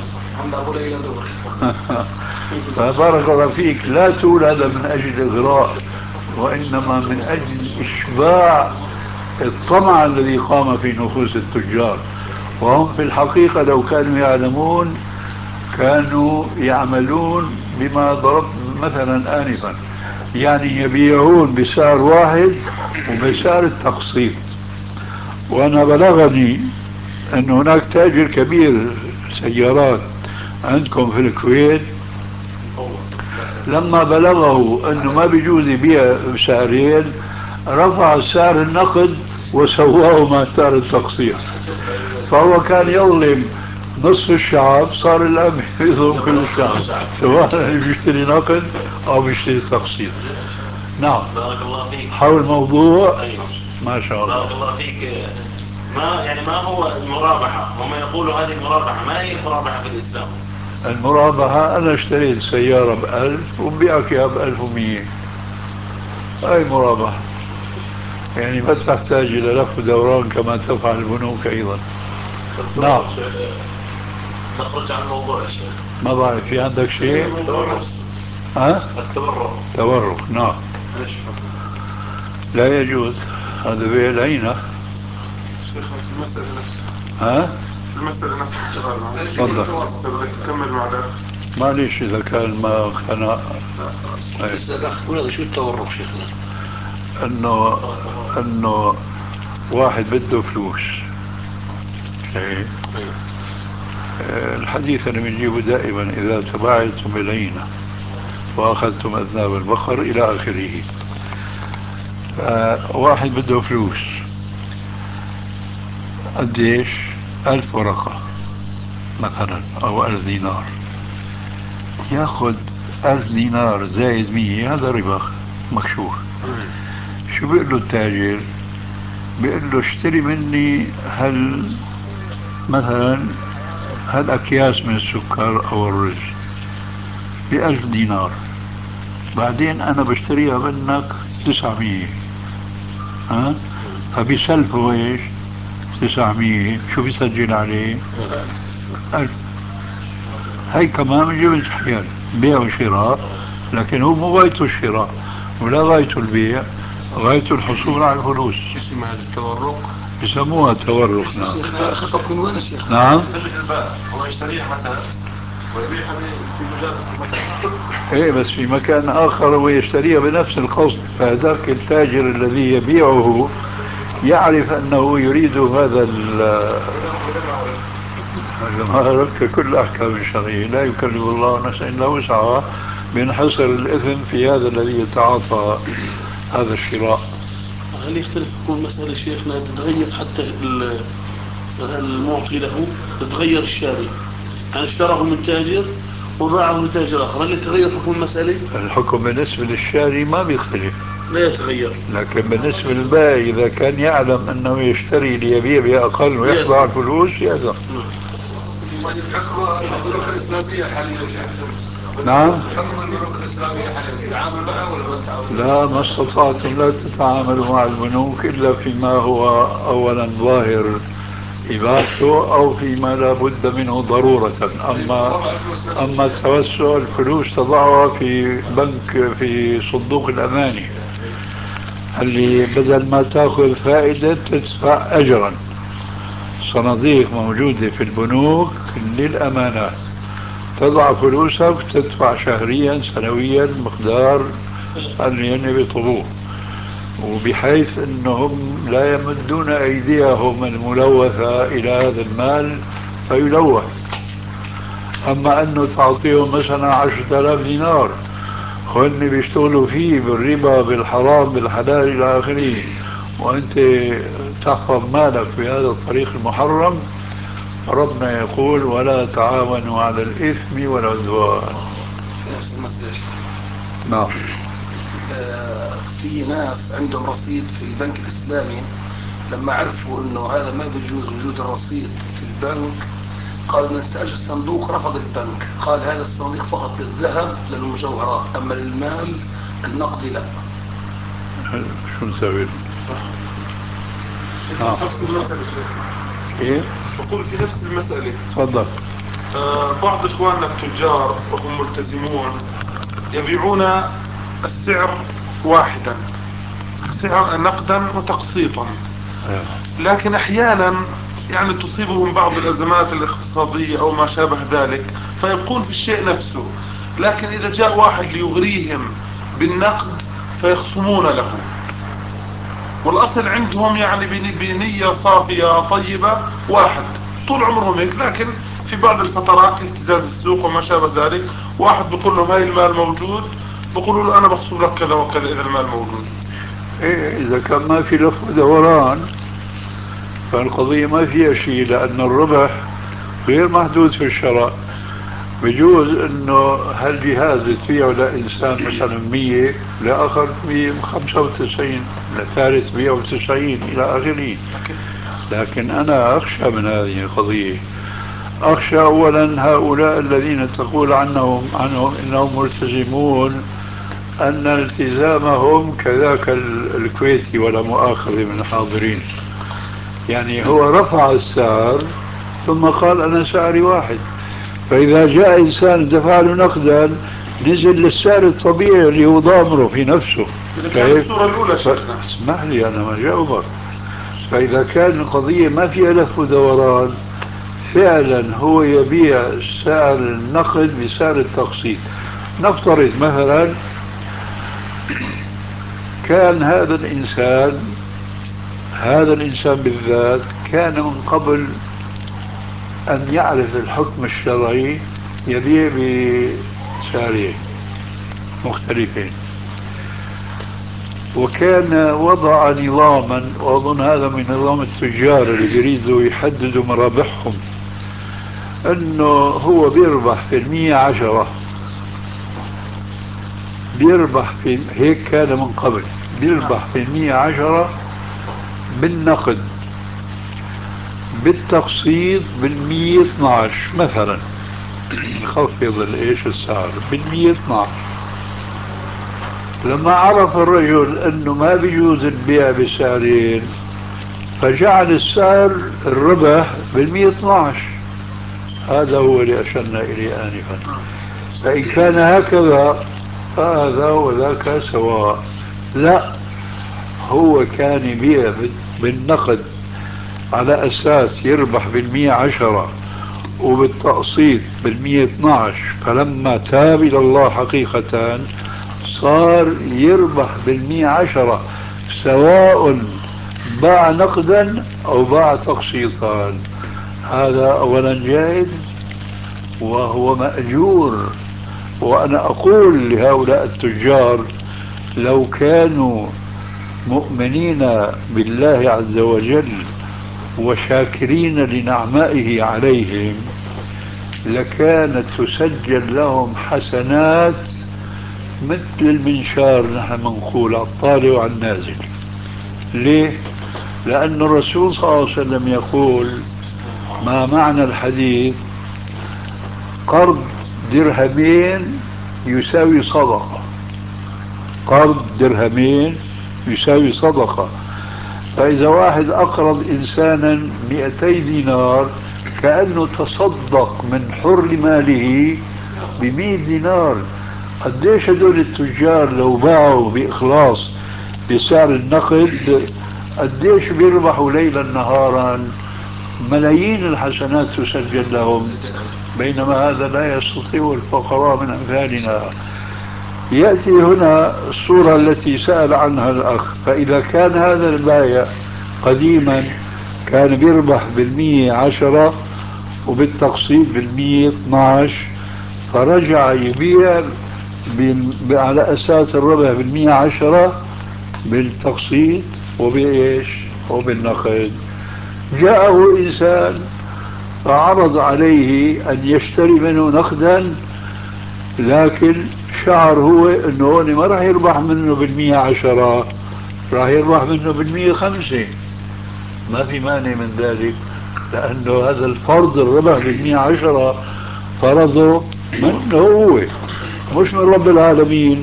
B: فبارك الله فيك، لا تقول هذا من اجل اغراء، وانما من اجل اشباع الطمع الذي قام في نفوس التجار. وهم في الحقيقة لو كانوا يعلمون كانوا يعملون بما ضربت مثلا آنفا، يعني يبيعون بسعر واحد وبسعر التقسيط. وأنا بلغني أن هناك تاجر كبير سيارات عندكم في الكويت لما بلغه أنه ما بيجوز يبيع بسعرين رفع سعر النقد وسواه مع سعر التقسيط، فهو كان يظلم نصف الشعب، صار الآن يظلم كل الشعب سواء اللي بيشتري نقد أو بيشتري تقسيط. نعم.
G: بارك الله فيك.
B: حول الموضوع.
G: أيوة.
B: ما شاء الله.
G: بارك الله فيك. ما يعني ما هو المرابحة؟ هم يقولوا هذه المرابحة، ما هي المرابحة في الإسلام؟
B: المرابحة أنا اشتريت سيارة بألف وبيعك إياها بألف ومية، هاي مرابحة، يعني ما تحتاج إلى لف ودوران كما تفعل البنوك أيضا. نعم.
G: نخرج عن الموضوع يا شيخ.
B: ما بعرف في عندك شيء؟
G: التورق.
B: ها؟
G: التورق.
B: تورق. نعم. لا يجوز، هذا بيع العينة.
E: شيخ في المسألة نفسها.
B: ها؟
E: في المسألة نفسها.
B: تفضل.
E: بدك تكمل مع الأخ.
B: معليش إذا كان ما اقتنع.
H: بس الأخ شو التورق شيخنا؟
B: إنه إنه واحد بده فلوس. إيه؟ الحديث أنا بنجيبه دائما: إذا تباعتم بالعينة وأخذتم أذناب البقر إلى آخره. واحد بده فلوس قديش؟ ألف ورقة مثلا أو ألف دينار، ياخذ ألف دينار زائد مية، هذا ربا مكشوف. شو بيقول له التاجر؟ بيقول له اشتري مني هل مثلا هالأكياس من السكر أو الرز بألف دينار، بعدين أنا بشتريها منك تسعمية. ها؟ فبيسلفه إيش؟ تسعمية. شو بيسجل عليه؟ ألف. هاي كمان من جبل حيال بيع وشراء، لكن هو مو غايته الشراء ولا غايته البيع، غايته الحصول على الفلوس.
H: اسم هذا التورق؟
B: يسموها التورق. نعم.
H: خطب من وين يا شيخ؟
B: نعم.
G: هو يشتريها مثلا ويبيعها في مجال مكان.
B: ايه بس في مكان اخر هو يشتريها بنفس القصد، فهذاك التاجر الذي يبيعه يعرف انه يريد هذا المهارة. كل احكام الشرعية لا يكلف الله نفسا الا وسعها، بينحصر الاثم في هذا الذي يتعاطى هذا الشراء.
E: هل يختلف حكم المسألة شيخنا؟ تتغير حتى المعطي له، تتغير الشاري، يعني اشتراه من تاجر وباعه لتاجر آخر، هل يتغير حكم المسألة؟
B: الحكم بالنسبة للشاري ما بيختلف،
E: لا يتغير.
B: لكن بالنسبة للبائع إذا كان يعلم أنه يشتري ليبيع بأقل ويحصل على الفلوس يأذن.
H: حكم البنوك الإسلامية حاليا
B: نعم.
H: حكم البنوك الإسلامية حاليا تعامل معها ولا ما تعامل؟
B: لا، ما استطعتم لا تتعاملوا مع البنوك إلا فيما هو أولا ظاهر إباحته أو فيما لا بد منه ضرورة. أما أما التوسع الفلوس تضعها في بنك في صندوق الأماني اللي بدل ما تأخذ فائدة تدفع أجرا. صناديق موجودة في البنوك للأمانات، تضع فلوسك تدفع شهريا سنويا مقدار اللي هن بيطلبوه، وبحيث أنهم لا يمدون أيديهم الملوثة إلى هذا المال فيلوث. أما أنه تعطيهم مثلا عشرة آلاف دينار وهن بيشتغلوا فيه بالربا بالحرام بالحلال إلى آخره، وأنت تحفظ مالك بهذا الطريق المحرم، ربنا يقول ولا تعاونوا على الإثم والعدوان.
F: في نفس المسألة.
B: نعم.
F: آه، في ناس عندهم رصيد في البنك الإسلامي، لما عرفوا انه هذا ما بيجوز وجود الرصيد في البنك قالوا نستأجر صندوق. رفض البنك، قال هذا الصندوق فقط للذهب للمجوهرات، اما للمال النقدي لا.
B: شو نسوي؟
E: نعم. نفس المسألة شيخنا.
B: ايه؟
E: بقول في نفس المسألة.
B: تفضل.
E: آه بعض اخواننا التجار وهم ملتزمون يبيعون السعر واحدا، سعر نقدا وتقسيطا، لكن احيانا يعني تصيبهم بعض الازمات الاقتصادية او ما شابه ذلك فيبقون في الشيء نفسه، لكن اذا جاء واحد ليغريهم بالنقد فيخصمون له، والاصل عندهم يعني بنية صافية طيبة واحد طول عمرهم هيك، لكن في بعض الفترات لاهتزاز السوق وما شابه ذلك واحد بيقول لهم هاي المال موجود، بيقولوا له انا بخصم لك كذا وكذا اذا المال موجود.
B: ايه اذا كان ما في لف ودوران فالقضية ما فيها شيء، لأن الربح غير محدود في الشراء. بجوز انه هالجهاز تبيعه لانسان مثلا مية، لاخر مية خمسة وتسعين، لثالث مية وتسعين الى اخره. لكن انا اخشى من هذه القضية. اخشى اولا هؤلاء الذين تقول عنهم عنهم انهم ملتزمون، ان التزامهم كذاك الكويتي ولا مؤاخذة من الحاضرين، يعني هو رفع السعر ثم قال انا سعري واحد، فإذا جاء إنسان دفع له نقدا نزل للسعر الطبيعي اللي هو ضامره في نفسه.
E: إذا كانت الصورة الأولى شيخنا.
B: اسمح لي أنا ما جاوبك. فإذا كان القضية ما فيها لف ودوران فعلا هو يبيع سعر النقد بسعر التقسيط. نفترض مثلا كان هذا الإنسان هذا الإنسان بالذات كان من قبل أن يعرف الحكم الشرعي يبيع بسعرين مختلفين، وكان وضع نظاما، وأظن هذا من نظام التجار اللي بيريدوا يحددوا مرابحهم، أنه هو بيربح في المية عشرة، بيربح في هيك كان من قبل، بيربح في المية عشرة بالنقد، بالتقسيط بالمية اثناش مثلا، نخفض الايش السعر بالمية اثناش. لما عرف الرجل انه ما بيجوز البيع بسعرين فجعل السعر الربح بالمية اثناش. هذا هو اللي اشرنا اليه انفا. فان كان هكذا فهذا وذاك سواء. لا، هو كان يبيع بالنقد على اساس يربح بالمية عشرة وبالتقسيط بالمية اثناش، فلما تاب الى الله حقيقة صار يربح بالمية عشرة سواء باع نقدا او باع تقسيطا. هذا اولا جائز وهو مأجور. وانا اقول لهؤلاء التجار لو كانوا مؤمنين بالله عز وجل وشاكرين لنعمائه عليهم لكانت تسجل لهم حسنات مثل المنشار، نحن منقول على الطالع وعلى النازل. ليه؟ لأن الرسول صلى الله عليه وسلم يقول ما معنى الحديث قرض درهمين يساوي صدقة، قرض درهمين يساوي صدقة. فإذا واحد أقرض إنسانا مئتي دينار كأنه تصدق من حر ماله بمئة دينار. قديش هدول التجار لو باعوا بإخلاص بسعر النقد قديش بيربحوا ليلا نهارا، ملايين الحسنات تسجل لهم، بينما هذا لا يستطيع الفقراء من أمثالنا. يأتي هنا الصورة التي سأل عنها الأخ. فإذا كان هذا البائع قديما كان بيربح بالمية عشرة وبالتقسيط بالمية اثناش، فرجع يبيع على أساس الربح بالمية عشرة بالتقسيط وبإيش وبالنقد. جاءه إنسان فعرض عليه أن يشتري منه نقدا، لكن شعر هو أنه هون ما راح يربح منه بالمية عشرة، راح يربح منه بالمية خمسة. ما في مانع من ذلك، لأنه هذا الفرض الربح بالمية عشرة فرضه منه هو، مش من رب العالمين.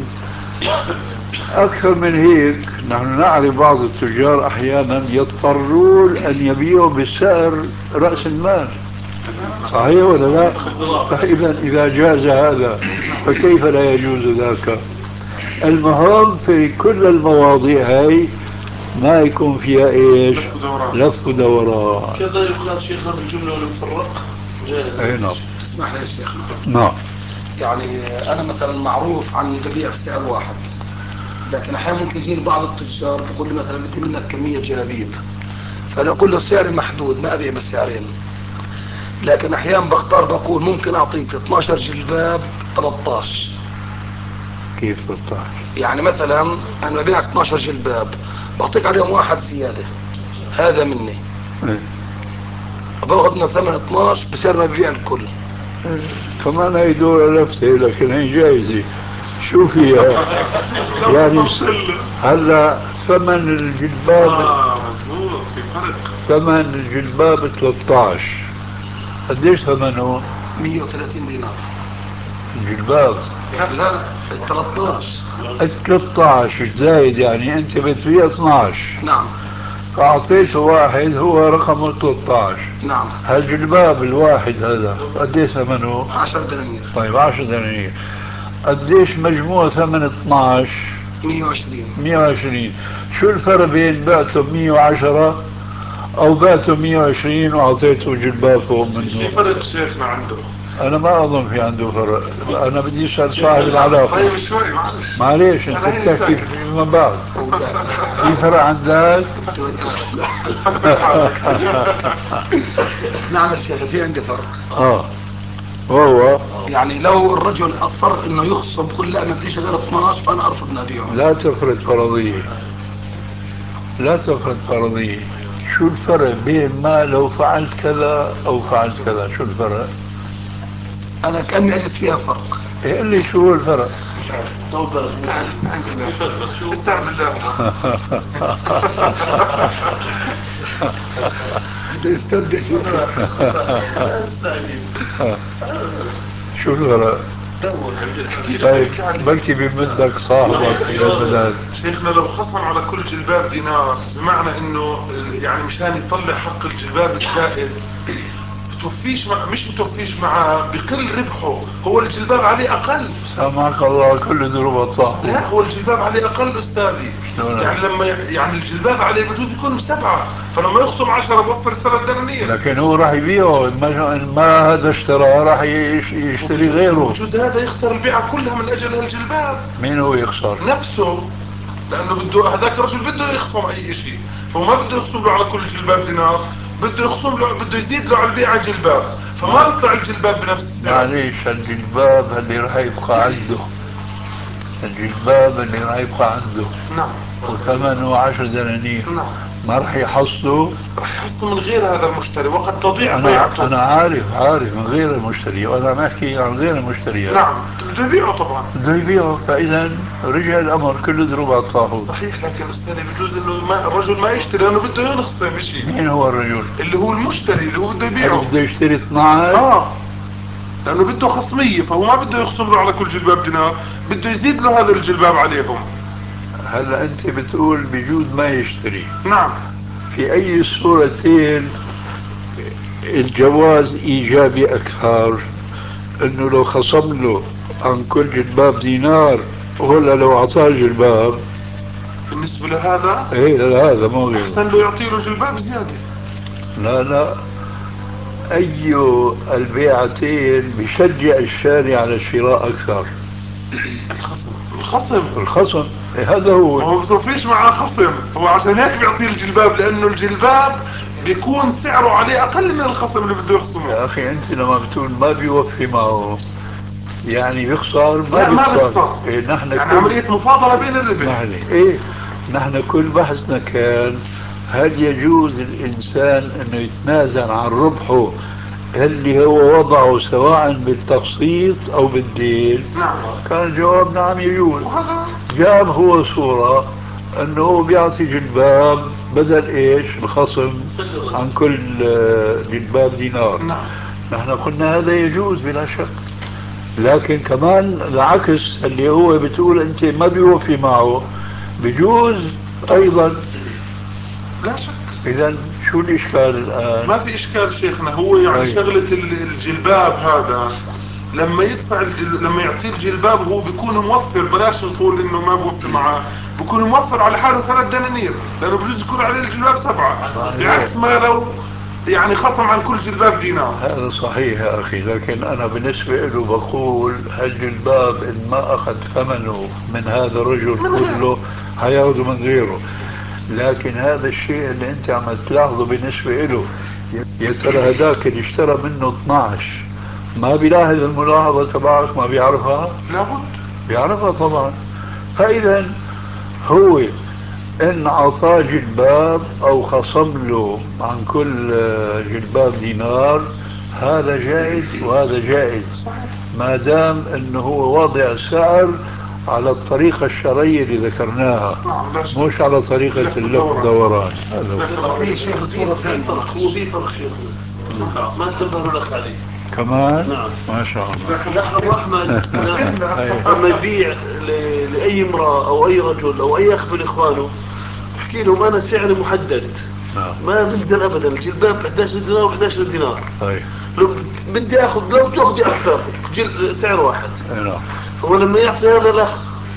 B: أكثر من هيك، نحن نعرف بعض التجار أحيانا يضطرون أن يبيعوا بالسعر رأس المال، صحيح ولا لا؟ فإذا إذا جاز هذا فكيف لا يجوز ذاك؟ المهم في كل المواضيع هاي ما يكون فيها ايش؟ لف ودوران.
E: كذا يقال شيخنا بالجملة والمفرق جائز.
B: اي نعم.
A: تسمح لي يا شيخنا؟
B: نعم.
A: يعني أنا مثلا معروف عني ببيع بسعر واحد، لكن أحيانا ممكن يجيني بعض التجار بيقول لي مثلا بدي منك كمية جلابيب، فأنا أقول له سعري محدود ما أبيع بسعرين، لكن أحيانا بختار بقول ممكن أعطيك اثني عشر جلباب ثلاثة عشر.
B: كيف ثلاثة عشر؟
A: يعني مثلا أنا ببيعك اثني عشر جلباب بعطيك عليهم واحد زيادة، هذا مني.
B: إيه.
A: باخذ من ثمن اثني عشر بسعر ما ببيع الكل.
B: كمان هي دورة لفتة، لكن هي جايزة. شو فيها؟ يعني هلا ثمن الجلباب
E: اه مزبوط، في فرق.
B: ثمن الجلباب ثلاثة عشر، قديش ثمنه؟
A: مية وثلاثين دينار.
B: الجلباب
A: لا ثلاثة عشر.
B: ال ثلاثة عشر زايد، يعني انت بتبيع اثني عشر.
A: نعم.
B: فاعطيته واحد هو رقمه ثلاثة عشر.
A: نعم.
B: هالجلباب الواحد هذا قديش ثمنه؟
A: عشرة دنانير.
B: طيب عشرة دنانير، قديش مجموع ثمن اثني عشر؟
A: مية وعشرين.
B: مية وعشرين. شو الفرق بين بعته مية وعشرة او بعته مية وعشرين واعطيته جلباب فوق منه؟
E: في فرق شيخنا عنده.
B: انا ما اظن في عنده فرق، انا بدي اسال صاحب العلاقه.
E: طيب شوي معلش،
B: معليش انت بتحكي فيما بعد. في فرق عندك؟
A: نعم يا شيخ في عندي فرق.
B: اه وهو
A: يعني لو الرجل اصر انه يخصم بقول لا ما بديش غير اثني عشر فانا ارفض ان ابيعه.
B: لا تفرض فرضيه، لا تفرض فرضيه. شو الفرق بين ما لو فعلت كذا او فعلت كذا؟ شو الفرق؟
A: انا كاني اجد فيها فرق.
B: قل لي شو هو الفرق.
E: استعن بالله.
A: بده يسترد شيخ.
B: شو الفرق؟ طيب بلكي بمدك صاحبك في البلد.
E: شيخنا لو خصم على كل جلباب دينار، بمعنى انه يعني مشان يطلع حق الجلباب الزائد بتوفيش مع مش بتوفيش معاه، بقل ربحه. هو الجلباب عليه اقل.
B: سامحك الله، كل ذنوب الطاعة.
E: لا هو الجلباب عليه اقل استاذي. يعني لما يعني الجلباب عليه بجوز يكون بسبعة، فلما يخصم عشرة بوفر ثلاث دنانير.
B: لكن هو راح يبيعه، ما, ما هذا اشترى راح يشتري غيره.
E: بجوز هذا يخسر البيعة كلها من اجل هالجلباب.
B: مين هو يخسر؟
E: نفسه، لانه بده هذاك الرجل بده يخصم اي شيء، فهو ما بده يخصم له على كل جلباب دينار، بده يخصم له، بده يزيد له على البيعة جلباب، فما بيطلع الجلباب بنفس السعر.
B: معليش الجلباب اللي راح يبقى عنده، الجلباب اللي راح يبقى عنده
E: نعم
B: وثمنه عشر دنانير،
E: نعم
B: ما راح يحصله؟
E: راح يحصله من غير هذا المشتري وقد تضيع
B: أنا
E: بيعته.
B: أنا عارف عارف من غير المشتري، وأنا ما أحكي عن غير المشتري.
E: نعم بده يبيعه طبعا.
B: بده يبيعه، فإذا رجع الأمر كله ضرب على الطاحون.
E: صحيح، لكن استاذي بجوز انه ما الرجل ما يشتري لانه بده ينخصم شيء.
B: مين هو الرجل؟
E: اللي هو المشتري اللي هو بده
B: هل
E: يبيعه.
B: بده يشتري اثني عشر؟
E: اه لانه بده خصمية، فهو ما بده يخصم له على كل جلباب دينار، بده يزيد له هذا الجلباب عليهم.
B: هلا أنت بتقول بجوز ما يشتري.
E: نعم.
B: في أي الصورتين الجواز إيجابي أكثر؟ إنه لو خصم له عن كل جلباب دينار، ولا لو أعطاه جلباب؟
E: بالنسبة لهذا
B: إيه هذا مو غيره.
E: احسن له يعطي له جلباب زيادة.
B: لا لا، أي البيعتين بشجع الشاري على شراء أكثر؟
E: الخصم الخصم
B: الخصم. إيه هذا هو.
E: هو بتوفيش معاه خصم، هو عشان هيك بيعطيه الجلباب، لانه الجلباب بيكون سعره عليه اقل من الخصم اللي بده يخصمه.
B: يا أخي أنت لما بتقول ما بيوفي معه، يعني بيخسر؟ ما
E: لا ما
B: بيخسر.
E: بيخسر.
B: إيه نحن
E: يعني
B: كل
E: عملية مفاضلة بين الربح.
B: نحن إيه نحن كل بحثنا كان هل يجوز الإنسان أنه يتنازل عن ربحه اللي هو وضعه سواء بالتقسيط أو بالدين
F: نعم.
B: كان الجواب نعم يجوز.
F: وهذا
B: جاب هو صورة أنه هو بيعطي جلباب بدل إيش الخصم عن كل جلباب دينار.
F: نعم.
B: نحن قلنا هذا يجوز بلا شك، لكن كمان العكس اللي هو بتقول أنت ما بيوفي معه بجوز أيضا.
E: لا شك.
B: إذا شو الإشكال الآن؟
E: ما في إشكال شيخنا، هو يعني
B: أي.
E: شغلة الجلباب هذا لما يدفع الجل... لما يعطيه الجلباب هو بيكون موفر، بلاش نقول انه ما بوفي معاه، بيكون موفر على حاله ثلاث دنانير، لانه بجوز يكون عليه الجلباب سبعة، بعكس ما لو يعني خصم عن كل جلباب دينار.
B: هذا صحيح يا أخي، لكن أنا بالنسبة له بقول هالجلباب إن ما أخذ ثمنه من هذا الرجل كله هياخده من غيره. لكن هذا الشيء اللي أنت عم تلاحظه بالنسبة له، يا ترى هذاك اللي اشترى منه اثنعش ما بيلاحظ الملاحظة تبعك؟ ما بيعرفها؟
E: لابد
B: بيعرفها طبعا. فإذا هو إن أعطاه جلباب أو خصم له عن كل جلباب دينار هذا جائز وهذا جائز، ما دام أنه هو واضع سعر على الطريقة الشرعية اللي ذكرناها، مش على طريقة اللف والدوران. هذا
F: في شيخ الصورة ثانية.
E: هو في فرق شيخنا ما انتبهوا لك عليه
B: كمان.
E: نعم
B: ما شاء الله.
E: نحن الرحمن لما يبيع ل- لأي امرأة أو أي رجل أو أي أخ من إخوانه احكي لهم أنا سعر محدد،
B: نعم.
E: ما بدنا أبدا الجلباب إحدى عشر دينار و إحدى عشر دينار،
B: طيب.
E: لو بدي أخذ لو تأخذي أكثر جل سعر واحد.
B: نعم.
E: هو لما يعطي هذا الأخ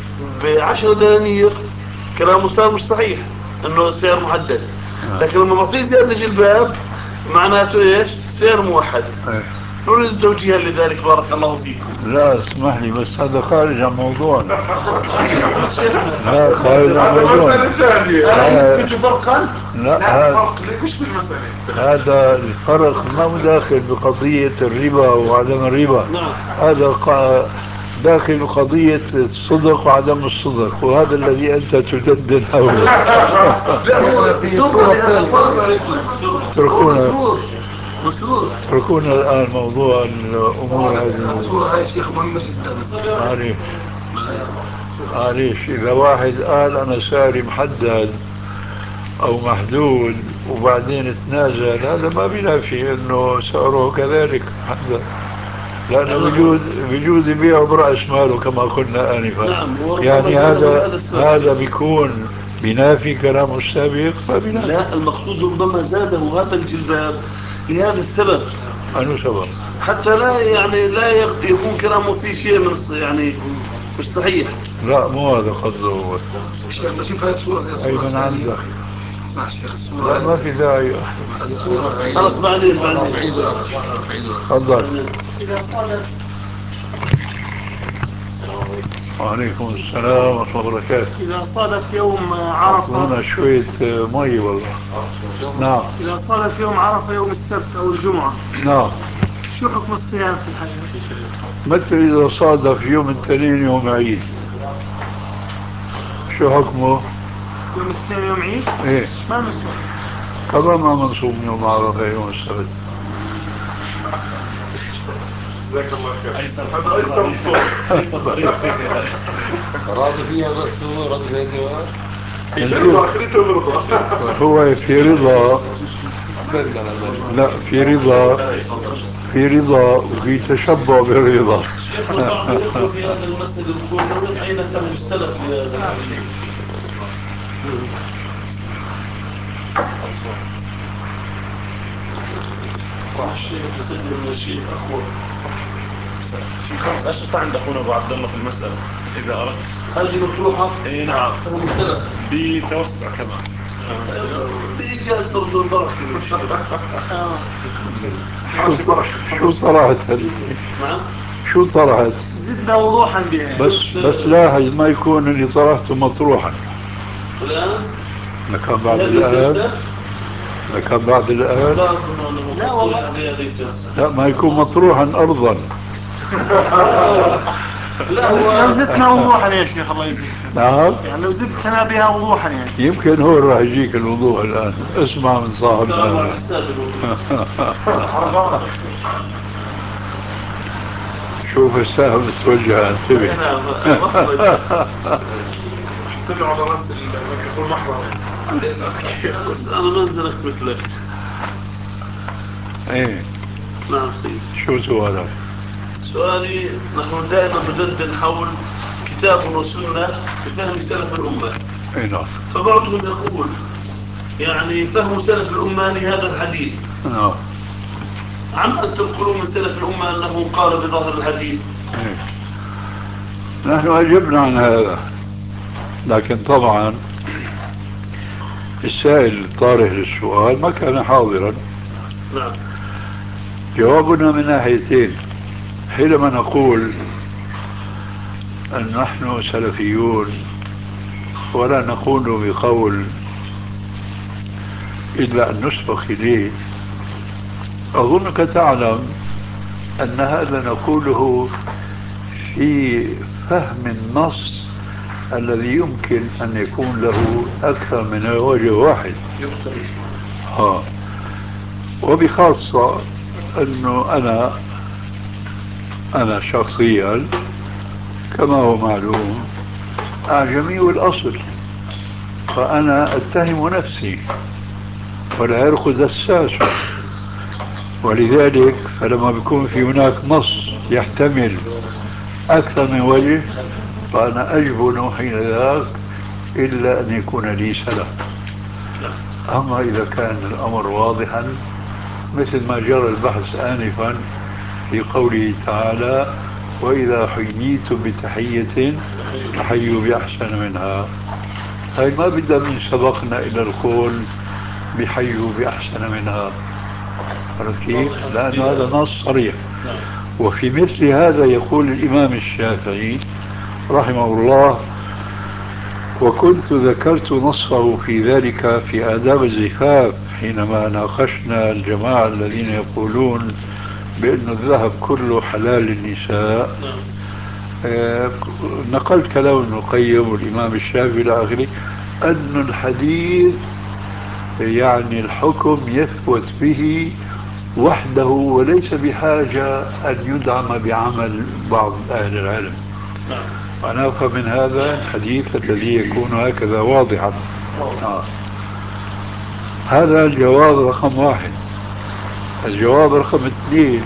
E: بعشر دنانير كلامه صار مش صحيح إنه سعر محدد، لكن لما بعطيه زيادة جلباب معناته إيش؟ سعر موحد.
B: أيه.
E: نريد توجيها لذلك بارك الله فيكم.
B: لا اسمح لي بس هذا خارج عن موضوعنا. لا خارج عن موضوعنا.
F: هل في فرقا؟
B: لا
F: لا
B: هذا
F: فرق لك مش في المسألة.
B: هذا الفرق ما هو داخل بقضية الربا وعدم الربا.
E: نعم.
B: هذا قا- داخل قضية الصدق وعدم الصدق، وهذا الذي أنت تجدد حوله.
F: لا هو في صورة ثانية.
B: اتركونا
F: مسرور.
B: اتركونا الآن موضوع الأمور هذه.
F: الصورة هاي شيخ مهمة جدا.
B: معليش معليش إذا واحد قال أنا سعري محدد أو محدود وبعدين تنازل، هذا ما بينافي أنه سعره كذلك محدد، لأنه بجوز بجوز يبيعه برأس ماله كما قلنا آنفا.
E: نعم.
B: يعني هذا
E: هذا
B: هذا بيكون بينافي كلامه السابق؟ ما بينافي.
E: لا المقصود ربما زاده هذا الجلباب لهذا السبب.
B: أنه سبب
E: حتى لا يعني لا يغ- يكون كلامه فيه شيء من الص- يعني مش صحيح.
B: لا مو هذا قصده هو.
F: الشيخ بشوف هاي الصورة زي
B: أي
F: الصورة
B: من
F: الثانية.
B: عندك.
F: اسمع الشيخ الصورة.
B: لا ما في داعي.
F: الصورة
E: خلاص بعدين بعدين.
B: تفضل.
E: إذا صادف
B: وعليكم السلام ورحمة الله وبركاته.
E: إذا صادف يوم عرفة
B: هنا شوية مي والله. نعم.
E: إذا صادف يوم عرفة يوم السبت أو الجمعة
B: نعم.
E: شو حكم الصيام في الحالة؟
B: مثل إذا صادف يوم الاثنين يوم عيد شو حكمه؟
E: يوم الاثنين يوم عيد؟
B: إيه
E: ما نصوم.
B: كمان ما منصوم يوم عرفة يوم السبت.
C: جزاك الله خير. ايسر هذا ايسر ايسر
H: راضي فيها بس هو راضي فيها.
B: هو في رضا. لا في رضا، في رضا وفي تشبع بالرضا.
E: بعض الإخوة في هذا المسجد يقولون أين كان السلف لهذا الشيء؟ الشيخ يسجل من الشيخ أخوه
C: في خمس أشرطة عند أخونا أبو عبد الله في المسألة إذا أردت.
E: هذه مطروحة؟
C: إيه نعم. بتوسع كمان.
E: بإجازة رجل البركة.
B: شو طلعت
E: نعم.
B: شو طلعت؟
E: زدنا وضوحا بها.
B: بس بس لاحظ ما يكون اللي طرحته مطروحا.
E: الآن؟
B: لكان بعد الآن لكان بعد الآن
E: لا لا والله.
B: لا ما يكون مطروحا أرضا.
E: لا لو زدنا وضوحا يا شيخ الله يجزيك.
B: نعم.
E: يعني لو زدنا بها وضوحا يعني.
B: يمكن هو راح يجيك الوضوح الآن. اسمع من صاحبنا. شوف السهم توجه، انتبه.
E: طلعوا على راس الميكروفون محرم. انا ما انزلك مثلك.
B: ايه
E: نعم سيدي.
B: شو سؤالك؟
E: سؤالي، نحن دائما ندندن حول كتاب وسنة بفهم سلف الأمة.
B: ايه نعم.
E: فبعضهم يقول يعني فهم سلف الأمة لهذا الحديث.
B: نعم.
E: عم أن تنقلوا من سلف الأمة أنه قال بظاهر الحديث.
B: إيه. نحن أجبنا عن هذا، لكن طبعا السائل الطارح للسؤال ما كان حاضرا.
E: نعم.
B: جوابنا من ناحيتين. حينما نقول أن نحن سلفيون ولا نقول بقول إلا أن نسبق إليه، أظنك تعلم أن هذا نقوله في فهم النص الذي يمكن أن يكون له أكثر من وجه واحد. ها. وبخاصة أنه أنا أنا شخصيا كما هو معلوم أعجمي الأصل، فأنا أتهم نفسي والعرق دساس، ولذلك فلما بيكون في هناك نص يحتمل أكثر من وجه فأنا أجبن حين ذاك إلا أن يكون لي سلف. أما إذا كان الأمر واضحا مثل ما جرى البحث آنفا في قوله تعالى وإذا حييتم بتحية فحيوا بأحسن منها، هاي ما بدها من سبقنا إلى القول بحيوا بأحسن منها، عرفت كيف؟ لأن هذا نص صريح. وفي مثل هذا يقول الإمام الشافعي رحمه الله، وكنت ذكرت نصه في ذلك في آداب الزفاف حينما ناقشنا الجماعة الذين يقولون بأن الذهب كله حلال للنساء. آه نقلت كلام ابن القيم والإمام الشافعي إلى آخره أن الحديث يعني الحكم يثبت به وحده وليس بحاجة أن يدعم بعمل بعض أهل العلم. أنا أفهم من هذا الحديث الذي يكون هكذا واضحا. آه. هذا الجواب رقم واحد. الجواب رقم اثنين،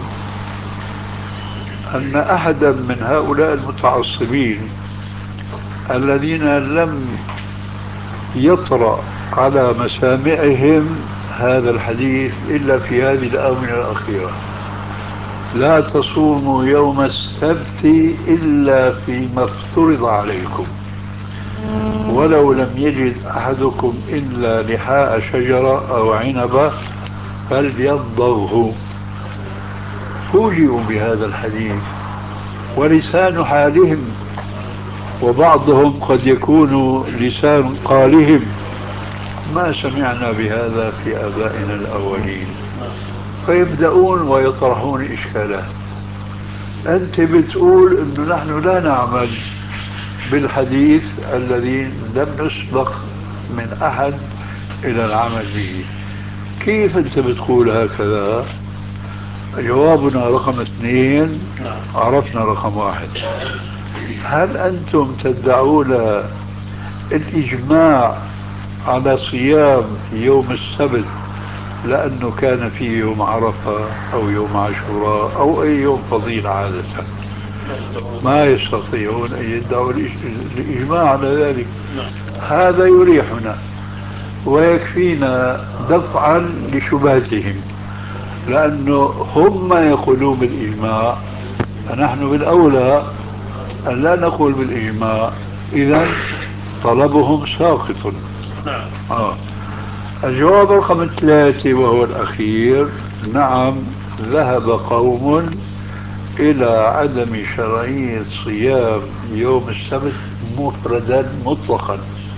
B: أن أحدا من هؤلاء المتعصبين الذين لم يطرأ على مسامعهم هذا الحديث إلا في هذه الآونة الأخيرة، لا تصوموا يوم السبت إلا فيما افترض عليكم ولو لم يجد أحدكم إلا لحاء شجرة أو عنبة فليضغه. فوجئوا بهذا الحديث ولسان حالهم، وبعضهم قد يكون لسان قالهم ما سمعنا بهذا في آبائنا الأولين، فيبدأون ويطرحون إشكالات. أنت بتقول أنه نحن لا نعمل بالحديث الذي لم نسبق من أحد إلى العمل به، كيف أنت بتقول هكذا؟ جوابنا رقم اثنين، عرفنا رقم واحد. هل أنتم تدعون الإجماع على صيام يوم السبت لأنه كان فيه يوم عرفة أو يوم عاشوراء أو أي يوم فضيل عادة؟ ما يستطيعون أن يدعوا الإجماع على ذلك. هذا يريحنا ويكفينا دفعا لشبهتهم، لأنه هم يقولون بالإجماع فنحن بالأولى أن لا نقول بالإجماع، إذن طلبهم ساقط. آه. الجواب رقم ثلاثة وهو الأخير، نعم ذهب قوم إلى عدم شرعية صيام يوم السبت مفردا مطلقا،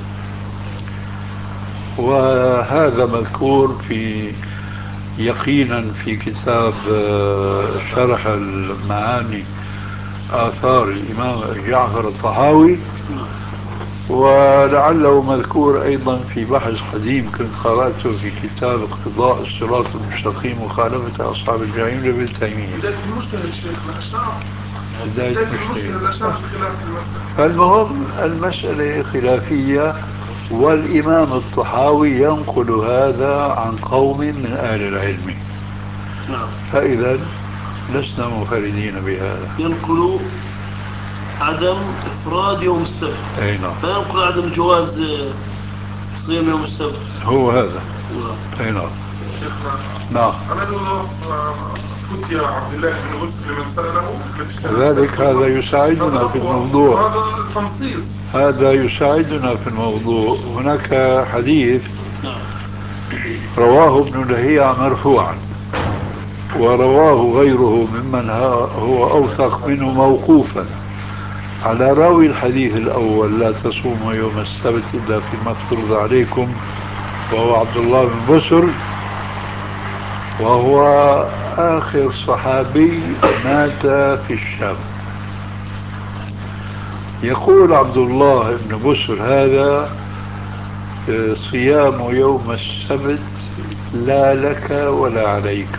B: وهذا مذكور في يقينا في كتاب شرح المعاني آثار الإمام جعفر الطحاوي ولعله مذكور أيضا في بحث قديم كنت قرأته في كتاب اقتضاء الصراط المستقيم مخالفة أصحاب الجحيم لابن تيمية.
E: بداية المجتهد شيخ الأشعار
B: بداية
E: بداية
B: المجتهد
E: المجتهد الأشعار بخلاف المسألة.
B: فالمهم المسألة خلافية، والإمام الطحاوي ينقل هذا عن قوم من أهل العلم.
E: نعم.
B: فإذا لسنا منفردين بهذا.
E: ينقل عدم إفراد يوم السبت.
B: أي نعم.
E: لا ينقل عدم جواز صيام يوم السبت.
B: هو هذا.
E: نعم.
B: أي نعم.
C: شيخنا
B: نعم.
C: أنا أقول فتي عبد الله بن مسلم لمن سأله
B: كذلك هذا يساعدنا في الموضوع.
C: هذا تنصيص.
B: هذا يساعدنا في الموضوع. هناك حديث رواه ابن لهيعة مرفوعا، ورواه غيره ممن هو أوثق منه موقوفا على راوي الحديث الأول: لا تصوموا يوم السبت إلا فيما افترض عليكم، وهو عبد الله بن بسر، وهو آخر صحابي مات في الشام. يقول عبد الله بن بسر هذا: صيام يوم السبت لا لك ولا عليك.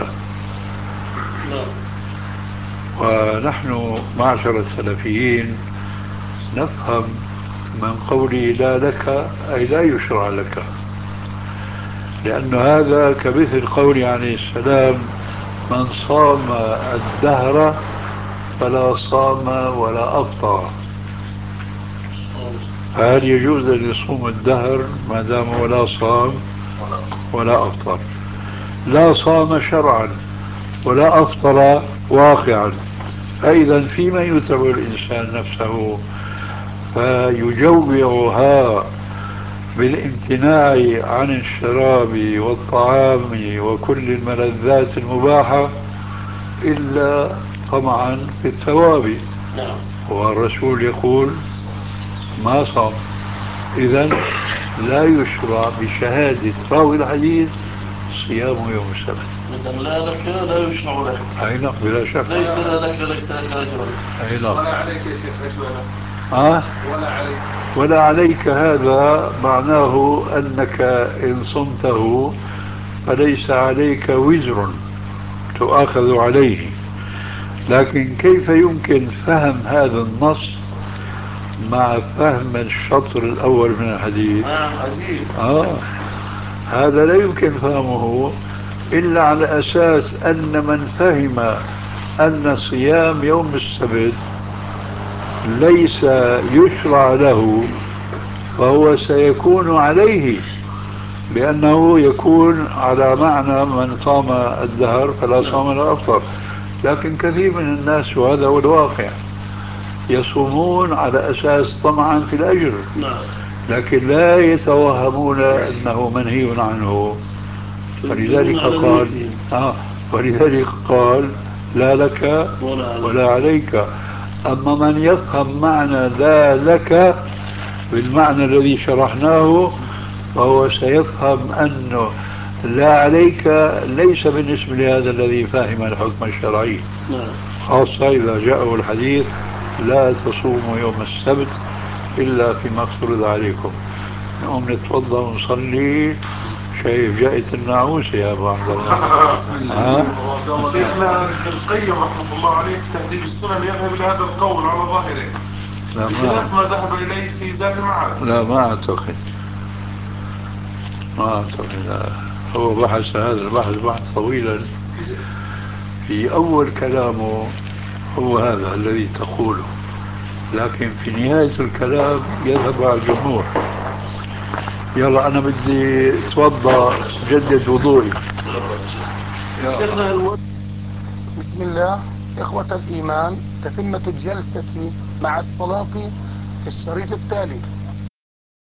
B: ونحن معشر السلفيين نفهم من قوله لا لك أي لا يشرع لك، لأن هذا كمثل قول عليه السلام: من صام الدهر فلا صام ولا أفطر. فهل يجوز أن يصوم الدهر ما دام ولا صام ولا أفطر؟ لا صام شرعا ولا أفطر واقعا. فإذا فيما يتبع الإنسان نفسه فيجوعها بالامتناع عن الشراب والطعام وكل الملذات المباحة إلا طمعا في الثواب. والرسول يقول: ما صام. إذن لا يشرع بشهادة راوي الحديث صيام يوم السبت.
E: إذن لا لك لا يشرع لك.
B: أي نعم بلا شك.
E: ليس لا لك ليس لك أجر.
B: أي نعم.
H: ولا عليك يا شيخ ايش معنى؟
B: آه؟
H: ولا عليك.
B: ولا عليك هذا معناه أنك إن صمته فليس عليك وزر تؤاخذ عليه. لكن كيف يمكن فهم هذا النص مع فهم الشطر الأول من الحديث؟
E: نعم عجيب.
B: آه هذا لا يمكن فهمه إلا على أساس أن من فهم أن صيام يوم السبت ليس يشرع له فهو سيكون عليه، لأنه يكون على معنى من صام الدهر فلا صام ولا أفطر. لكن كثير من الناس، وهذا هو الواقع، يصومون على أساس طمعا في الأجر، لكن لا يتوهمون أنه منهي عنه. ولذلك قال آه ولذلك قال لا لك ولا عليك. أما من يفهم معنى لا لك بالمعنى الذي شرحناه فهو سيفهم أنه لا عليك ليس بالنسبة لهذا الذي فهم الحكم الشرعي، خاصة إذا جاءه الحديث: لا تصوموا يوم السبت إلا فيما افترض عليكم. نقوم نتوضأ ونصلي. شايف جاءت النعوسة يا أبو عبد الله. ها؟
C: شيخنا ابن القيم رحمه الله عليه في تهذيب السنن يذهب إلى هذا القول على ظاهره بخلاف ما ذهب إليه في زاد المعاد.
B: لا ما أعتقد ما أعتقد لا. هو بحث هذا البحث بحث طويلا. في أول كلامه هو هذا الذي تقوله، لكن في نهاية الكلام يذهب على الجمهور. يلا أنا بدي أتوضأ جدد وضوئي.
F: بسم الله. إخوة الإيمان، تتمة الجلسة مع الصلاة في الشريط التالي.